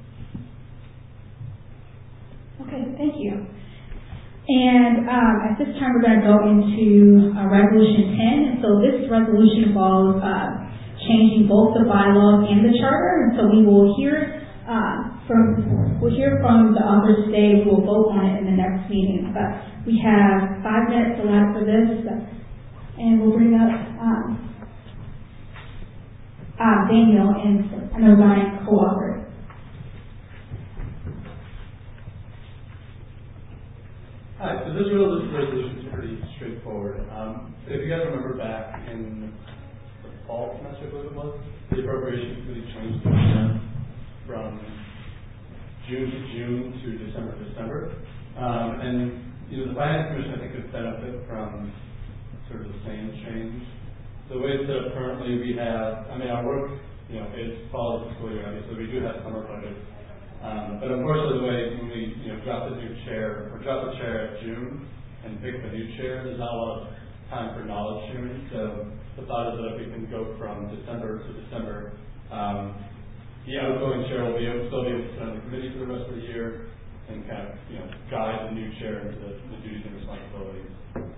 Okay, thank you. And at this time, we're going to go into Resolution 10. And so this resolution involves changing both the bylaws and the charter. And so we will hear from the authors today. We will vote on it in the next meeting. But we have 5 minutes allowed for this, and we'll bring up Daniel and I know Ryan co-authored. Hi, so this resolution is pretty straightforward. If you guys remember back in the fall semester, I believe it was, the Appropriations Committee changed the term from June to June to December to December. And the Finance Commission, I think, could benefit from sort of the same change the way it's set up currently, we have, our work, is follows the school year, obviously. We do have summer budgets. But unfortunately, the way when we, drop the chair at June and pick the new chair, there's not a lot of time for knowledge sharing. So the thought is that if we can go from December to December, the outgoing chair will still be able to sit on the committee for the rest of the year and kind of, guide the new chair into the duties and responsibilities.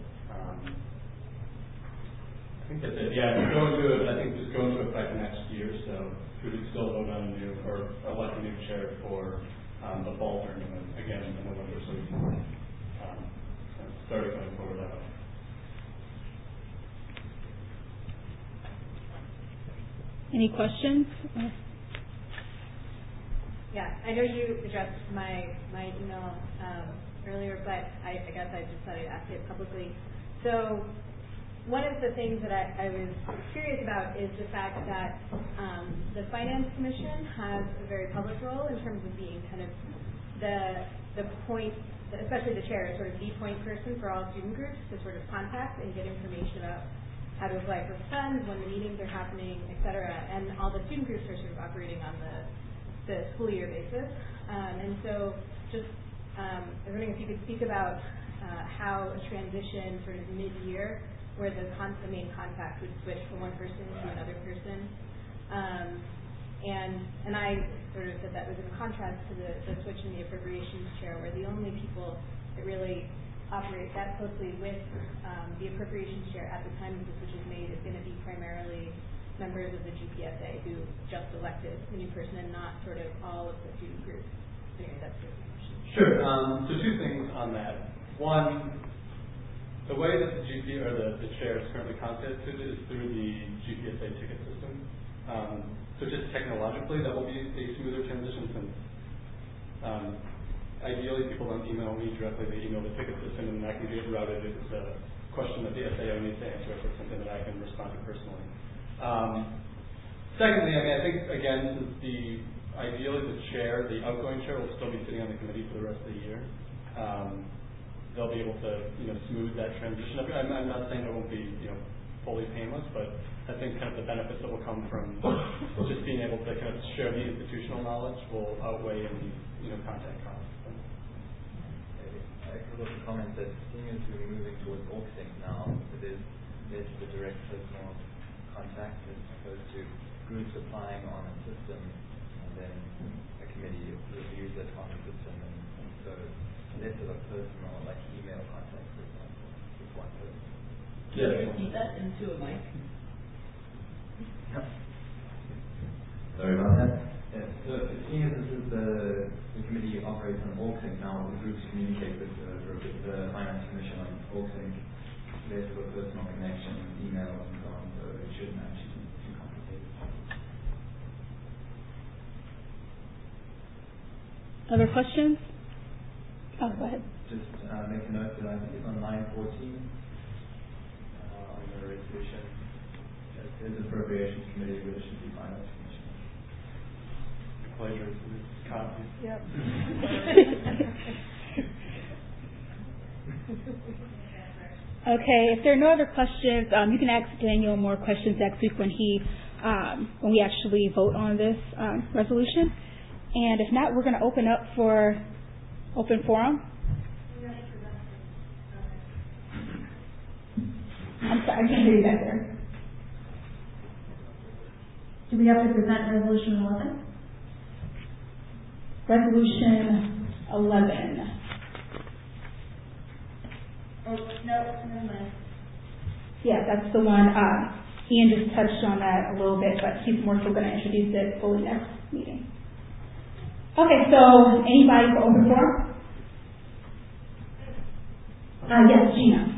I think that's it. Yeah, I think it's going to affect next year, so we would still vote on a new or elect a new chair for the fall tournament again in November, so we can start it going forward that way. Any questions? Yeah, I know you addressed my email earlier, but I guess I just thought I'd ask it publicly. So one of the things that I was curious about is the fact that the Finance Commission has a very public role in terms of being kind of the point, especially the chair, sort of the point person for all student groups to sort of contact and get information about how to apply for funds, when the meetings are happening, et cetera. And all the student groups are sort of operating on the school year basis. And so just I was wondering if you could speak about how a transition sort of mid-year where the main contact would switch from one person to another person. And I sort of said that was in contrast to the switch in the appropriations chair, where the only people that really operate that closely with the appropriations chair at the time that the switch is made is going to be primarily members of the GPSA who just elected the new person and not sort of all of the student groups. Anyway, that's the question. Sure. So two things on that. One, the way that the GP or the chair is currently constituted is through the GPSA ticket system. So just technologically, that will be a smoother transition since ideally people don't email me directly, they email the ticket system and that can get routed if it's a question that the SAO needs to answer or something that I can respond to personally. Secondly, I think, again, ideally the chair, the outgoing chair will still be sitting on the committee for the rest of the year. They'll be able to, smooth that transition. I'm not saying it won't be, fully painless, but I think kind of the benefits that will come from just being able to kind of share the institutional knowledge will outweigh any, contact costs. I could also comment that seeing as we're moving towards OrgSync now, there's the direct personal contact as opposed to groups applying on a system and then a committee reviews it on the system, and so less of a personal, like email contact, for example, with one person. Can you repeat that into a mic? Yep. Sorry about that. Yeah. So seeing as this is the committee operates on OrgSync now, the groups communicate with the Finance Commission on OrgSync, less of a personal connection, email and so on, so it shouldn't actually be too complicated. Other questions? Oh, go ahead. Just make a note that I think it's on line 14 on the resolution. It says Appropriations Committee, but it should be Finance Commission. Pleasure to copy. Yep. Okay, if there are no other questions, you can ask Daniel more questions next week when we actually vote on this resolution. And if not, we're going to open up for open forum. I'm sorry, I can't hear you back there. Do we have to present Resolution 11? Resolution 11. Oh, no, never mind. Yeah, that's the one. Ian just touched on that a little bit, but he's more so going to introduce it fully next meeting. Okay, so anybody for open forum? Yes, Gina.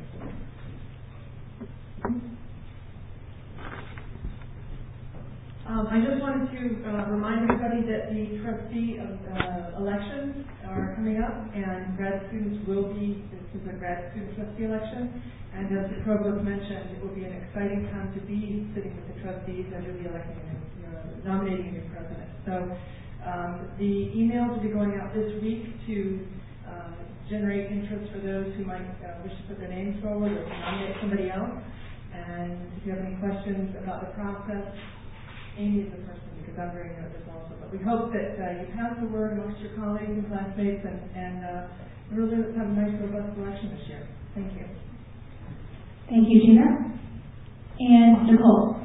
I just wanted to remind everybody that the trustee elections are coming up, and grad students will be, this is a grad student trustee election, and as the provost mentioned, it will be an exciting time to be sitting with the trustees and really electing and nominating a new president. So the emails will be going out this week to generate interest for those who might wish to put their names forward or to nominate somebody else. And And if you have any questions about the process, Amy is the person, because I'm very nervous also. But we hope that you pass the word amongst your colleagues and classmates, and really let's have a nice, robust election this year. Thank you. Thank you, Gina. And Nicole.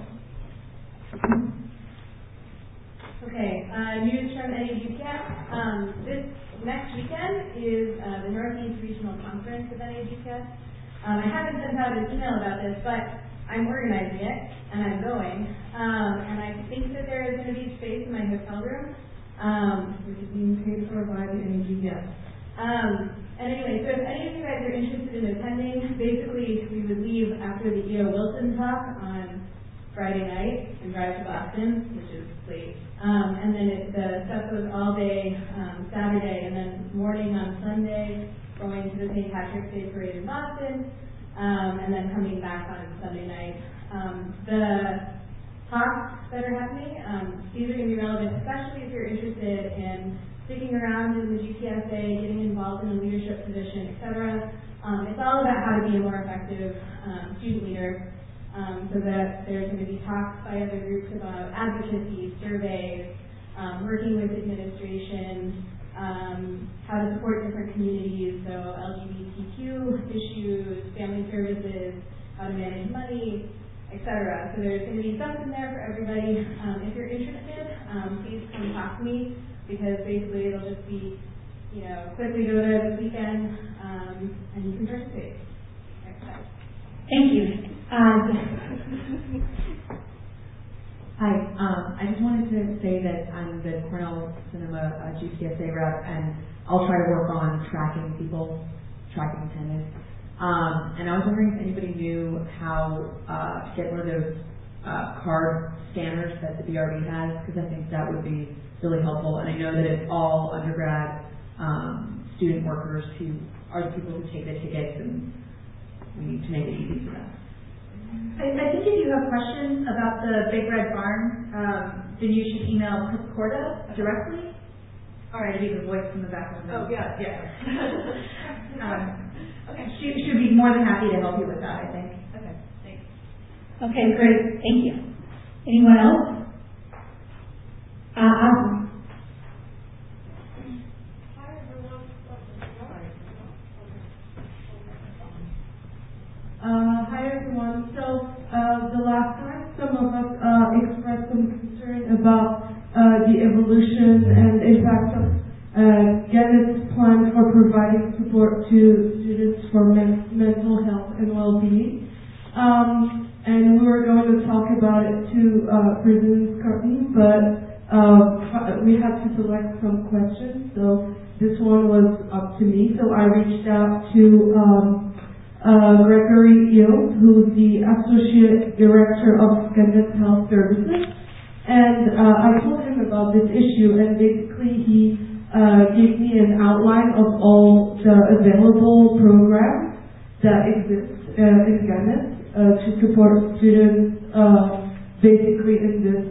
Okay, news from NAGPS. This next weekend is the Northeast Regional Conference of NAGPS. I haven't sent out an email about this, but I'm organizing it, and I'm going. And I think that there is going to be space in my hotel room, which is being paid for by the NAGPS. And anyway, so if any of you guys are interested in attending, basically we would leave after the E.O. Wilson talk on Friday night and drive to Boston, which is late. And then the stuff goes all day Saturday, and then morning on Sunday, going to the St. Patrick's Day Parade in Boston, and then coming back on Sunday night. The talks that are happening, these are going to be relevant, especially if you're interested in sticking around in the GPSA, getting involved in a leadership position, etc. It's all about how to be a more effective student leader. So that there's going to be talks by other groups about advocacy, surveys, working with administration, how to support different communities, so LGBTQ issues, family services, how to manage money, etc. So there's going to be something there for everybody. If you're interested, please come talk to me, because basically it'll just be, quickly go there this weekend, and you can participate. Thank you. Hi, I just wanted to say that I'm the Cornell Cinema GPSA rep, and I'll try to work on tracking people, tracking attendance. And I was wondering if anybody knew how to get one of those card scanners that the BRB has, because I think that would be really helpful. And I know that it's all undergrad student workers who are the people who take the tickets, and we need to make it easy for them. I think if you have questions about the Big Red Barn, then you should email Corda directly. Sorry to be the voice from the back of the room. Oh, yeah. Okay. She should be more than happy to help you with that, I think. Okay, thanks. Okay, great. Thank you. Anyone else? Hi everyone. So the last time some of us expressed some concern about the evolution and impact of Gannett's plan for providing support to students for mental health and well-being. And we were going to talk about it to President Curtin, but we had to select some questions, so this one was up to me. So I reached out to Gregory Eels, who's the Associate Director of Gannett Health Services. And I told him about this issue, and basically he gave me an outline of all the available programs that exist in Gannett to support students basically in this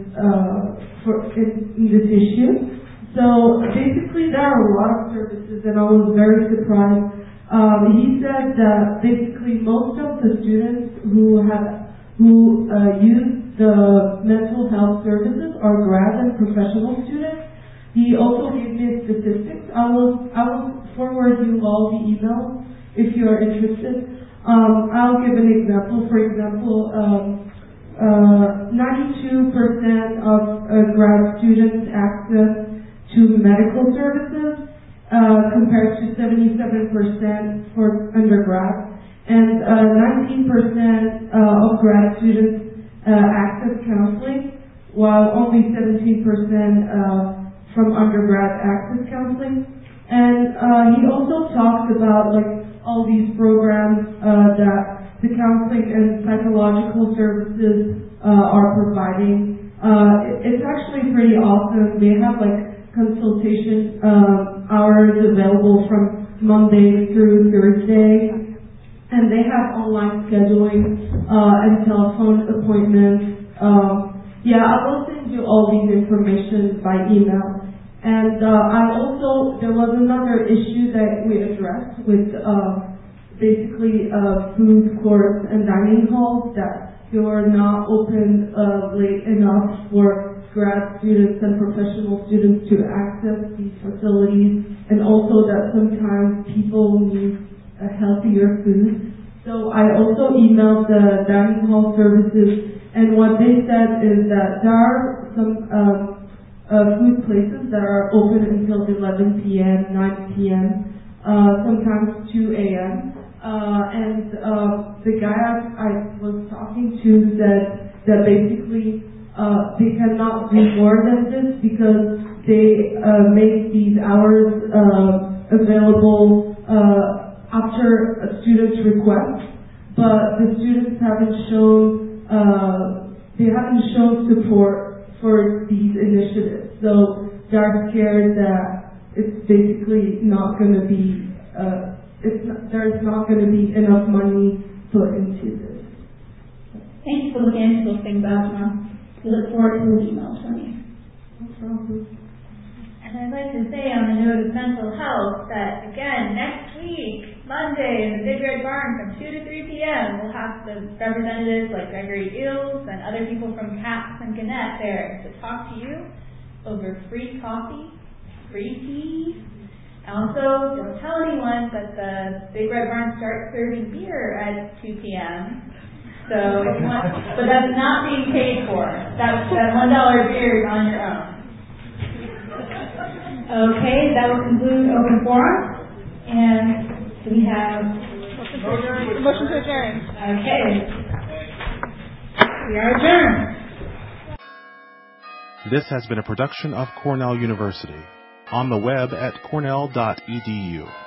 issue. So basically there are a lot of services, and I was very surprised. He said that basically most of the students who use the mental health services are grad and professional students. He also gave me statistics. I will forward you all the emails if you are interested. I'll give an example. For example, 92% of grad students access to medical services, compared to 77% for undergrad, and 19% of grad students access counseling, while only 17% from undergrad access counseling. And he also talked about all these programs that the counseling and psychological services are providing. It's actually pretty awesome. They have consultation hours available from Monday through Thursday, and they have online scheduling and telephone appointments. I will send you all these information by email. And there was another issue that we addressed with basically food courts and dining halls, that they were not open late enough for grad students and professional students to access these facilities, and also that sometimes people need a healthier food. So I also emailed the dining hall services, and what they said is that there are some food places that are open until 11 p.m., 9 p.m., sometimes 2 a.m. And the guy I was talking to said that basically they cannot do more than this because they make these hours available after a student's request, but the students haven't shown support for these initiatives. So they're scared that it's basically not going to be there's not going to be enough money put into this. Thank you for looking into those things out, Mom. We look forward to those emails from you. No problem. And I'd like to say on the note of mental health that, again, next week, Monday, in the Big Red Barn from 2 to 3 p.m., we'll have the representatives like Gregory Ills and other people from CAPS and Gannett there to talk to you over free coffee, free tea. Also, don't tell anyone that the Big Red Barn starts serving beer at 2 p.m. So, if you want, but that's not being paid for. That $1 beer is on your own. Okay, that will conclude open forum. And we have Motion to adjourn. Okay. We are adjourned. This has been a production of Cornell University. On the web at cornell.edu.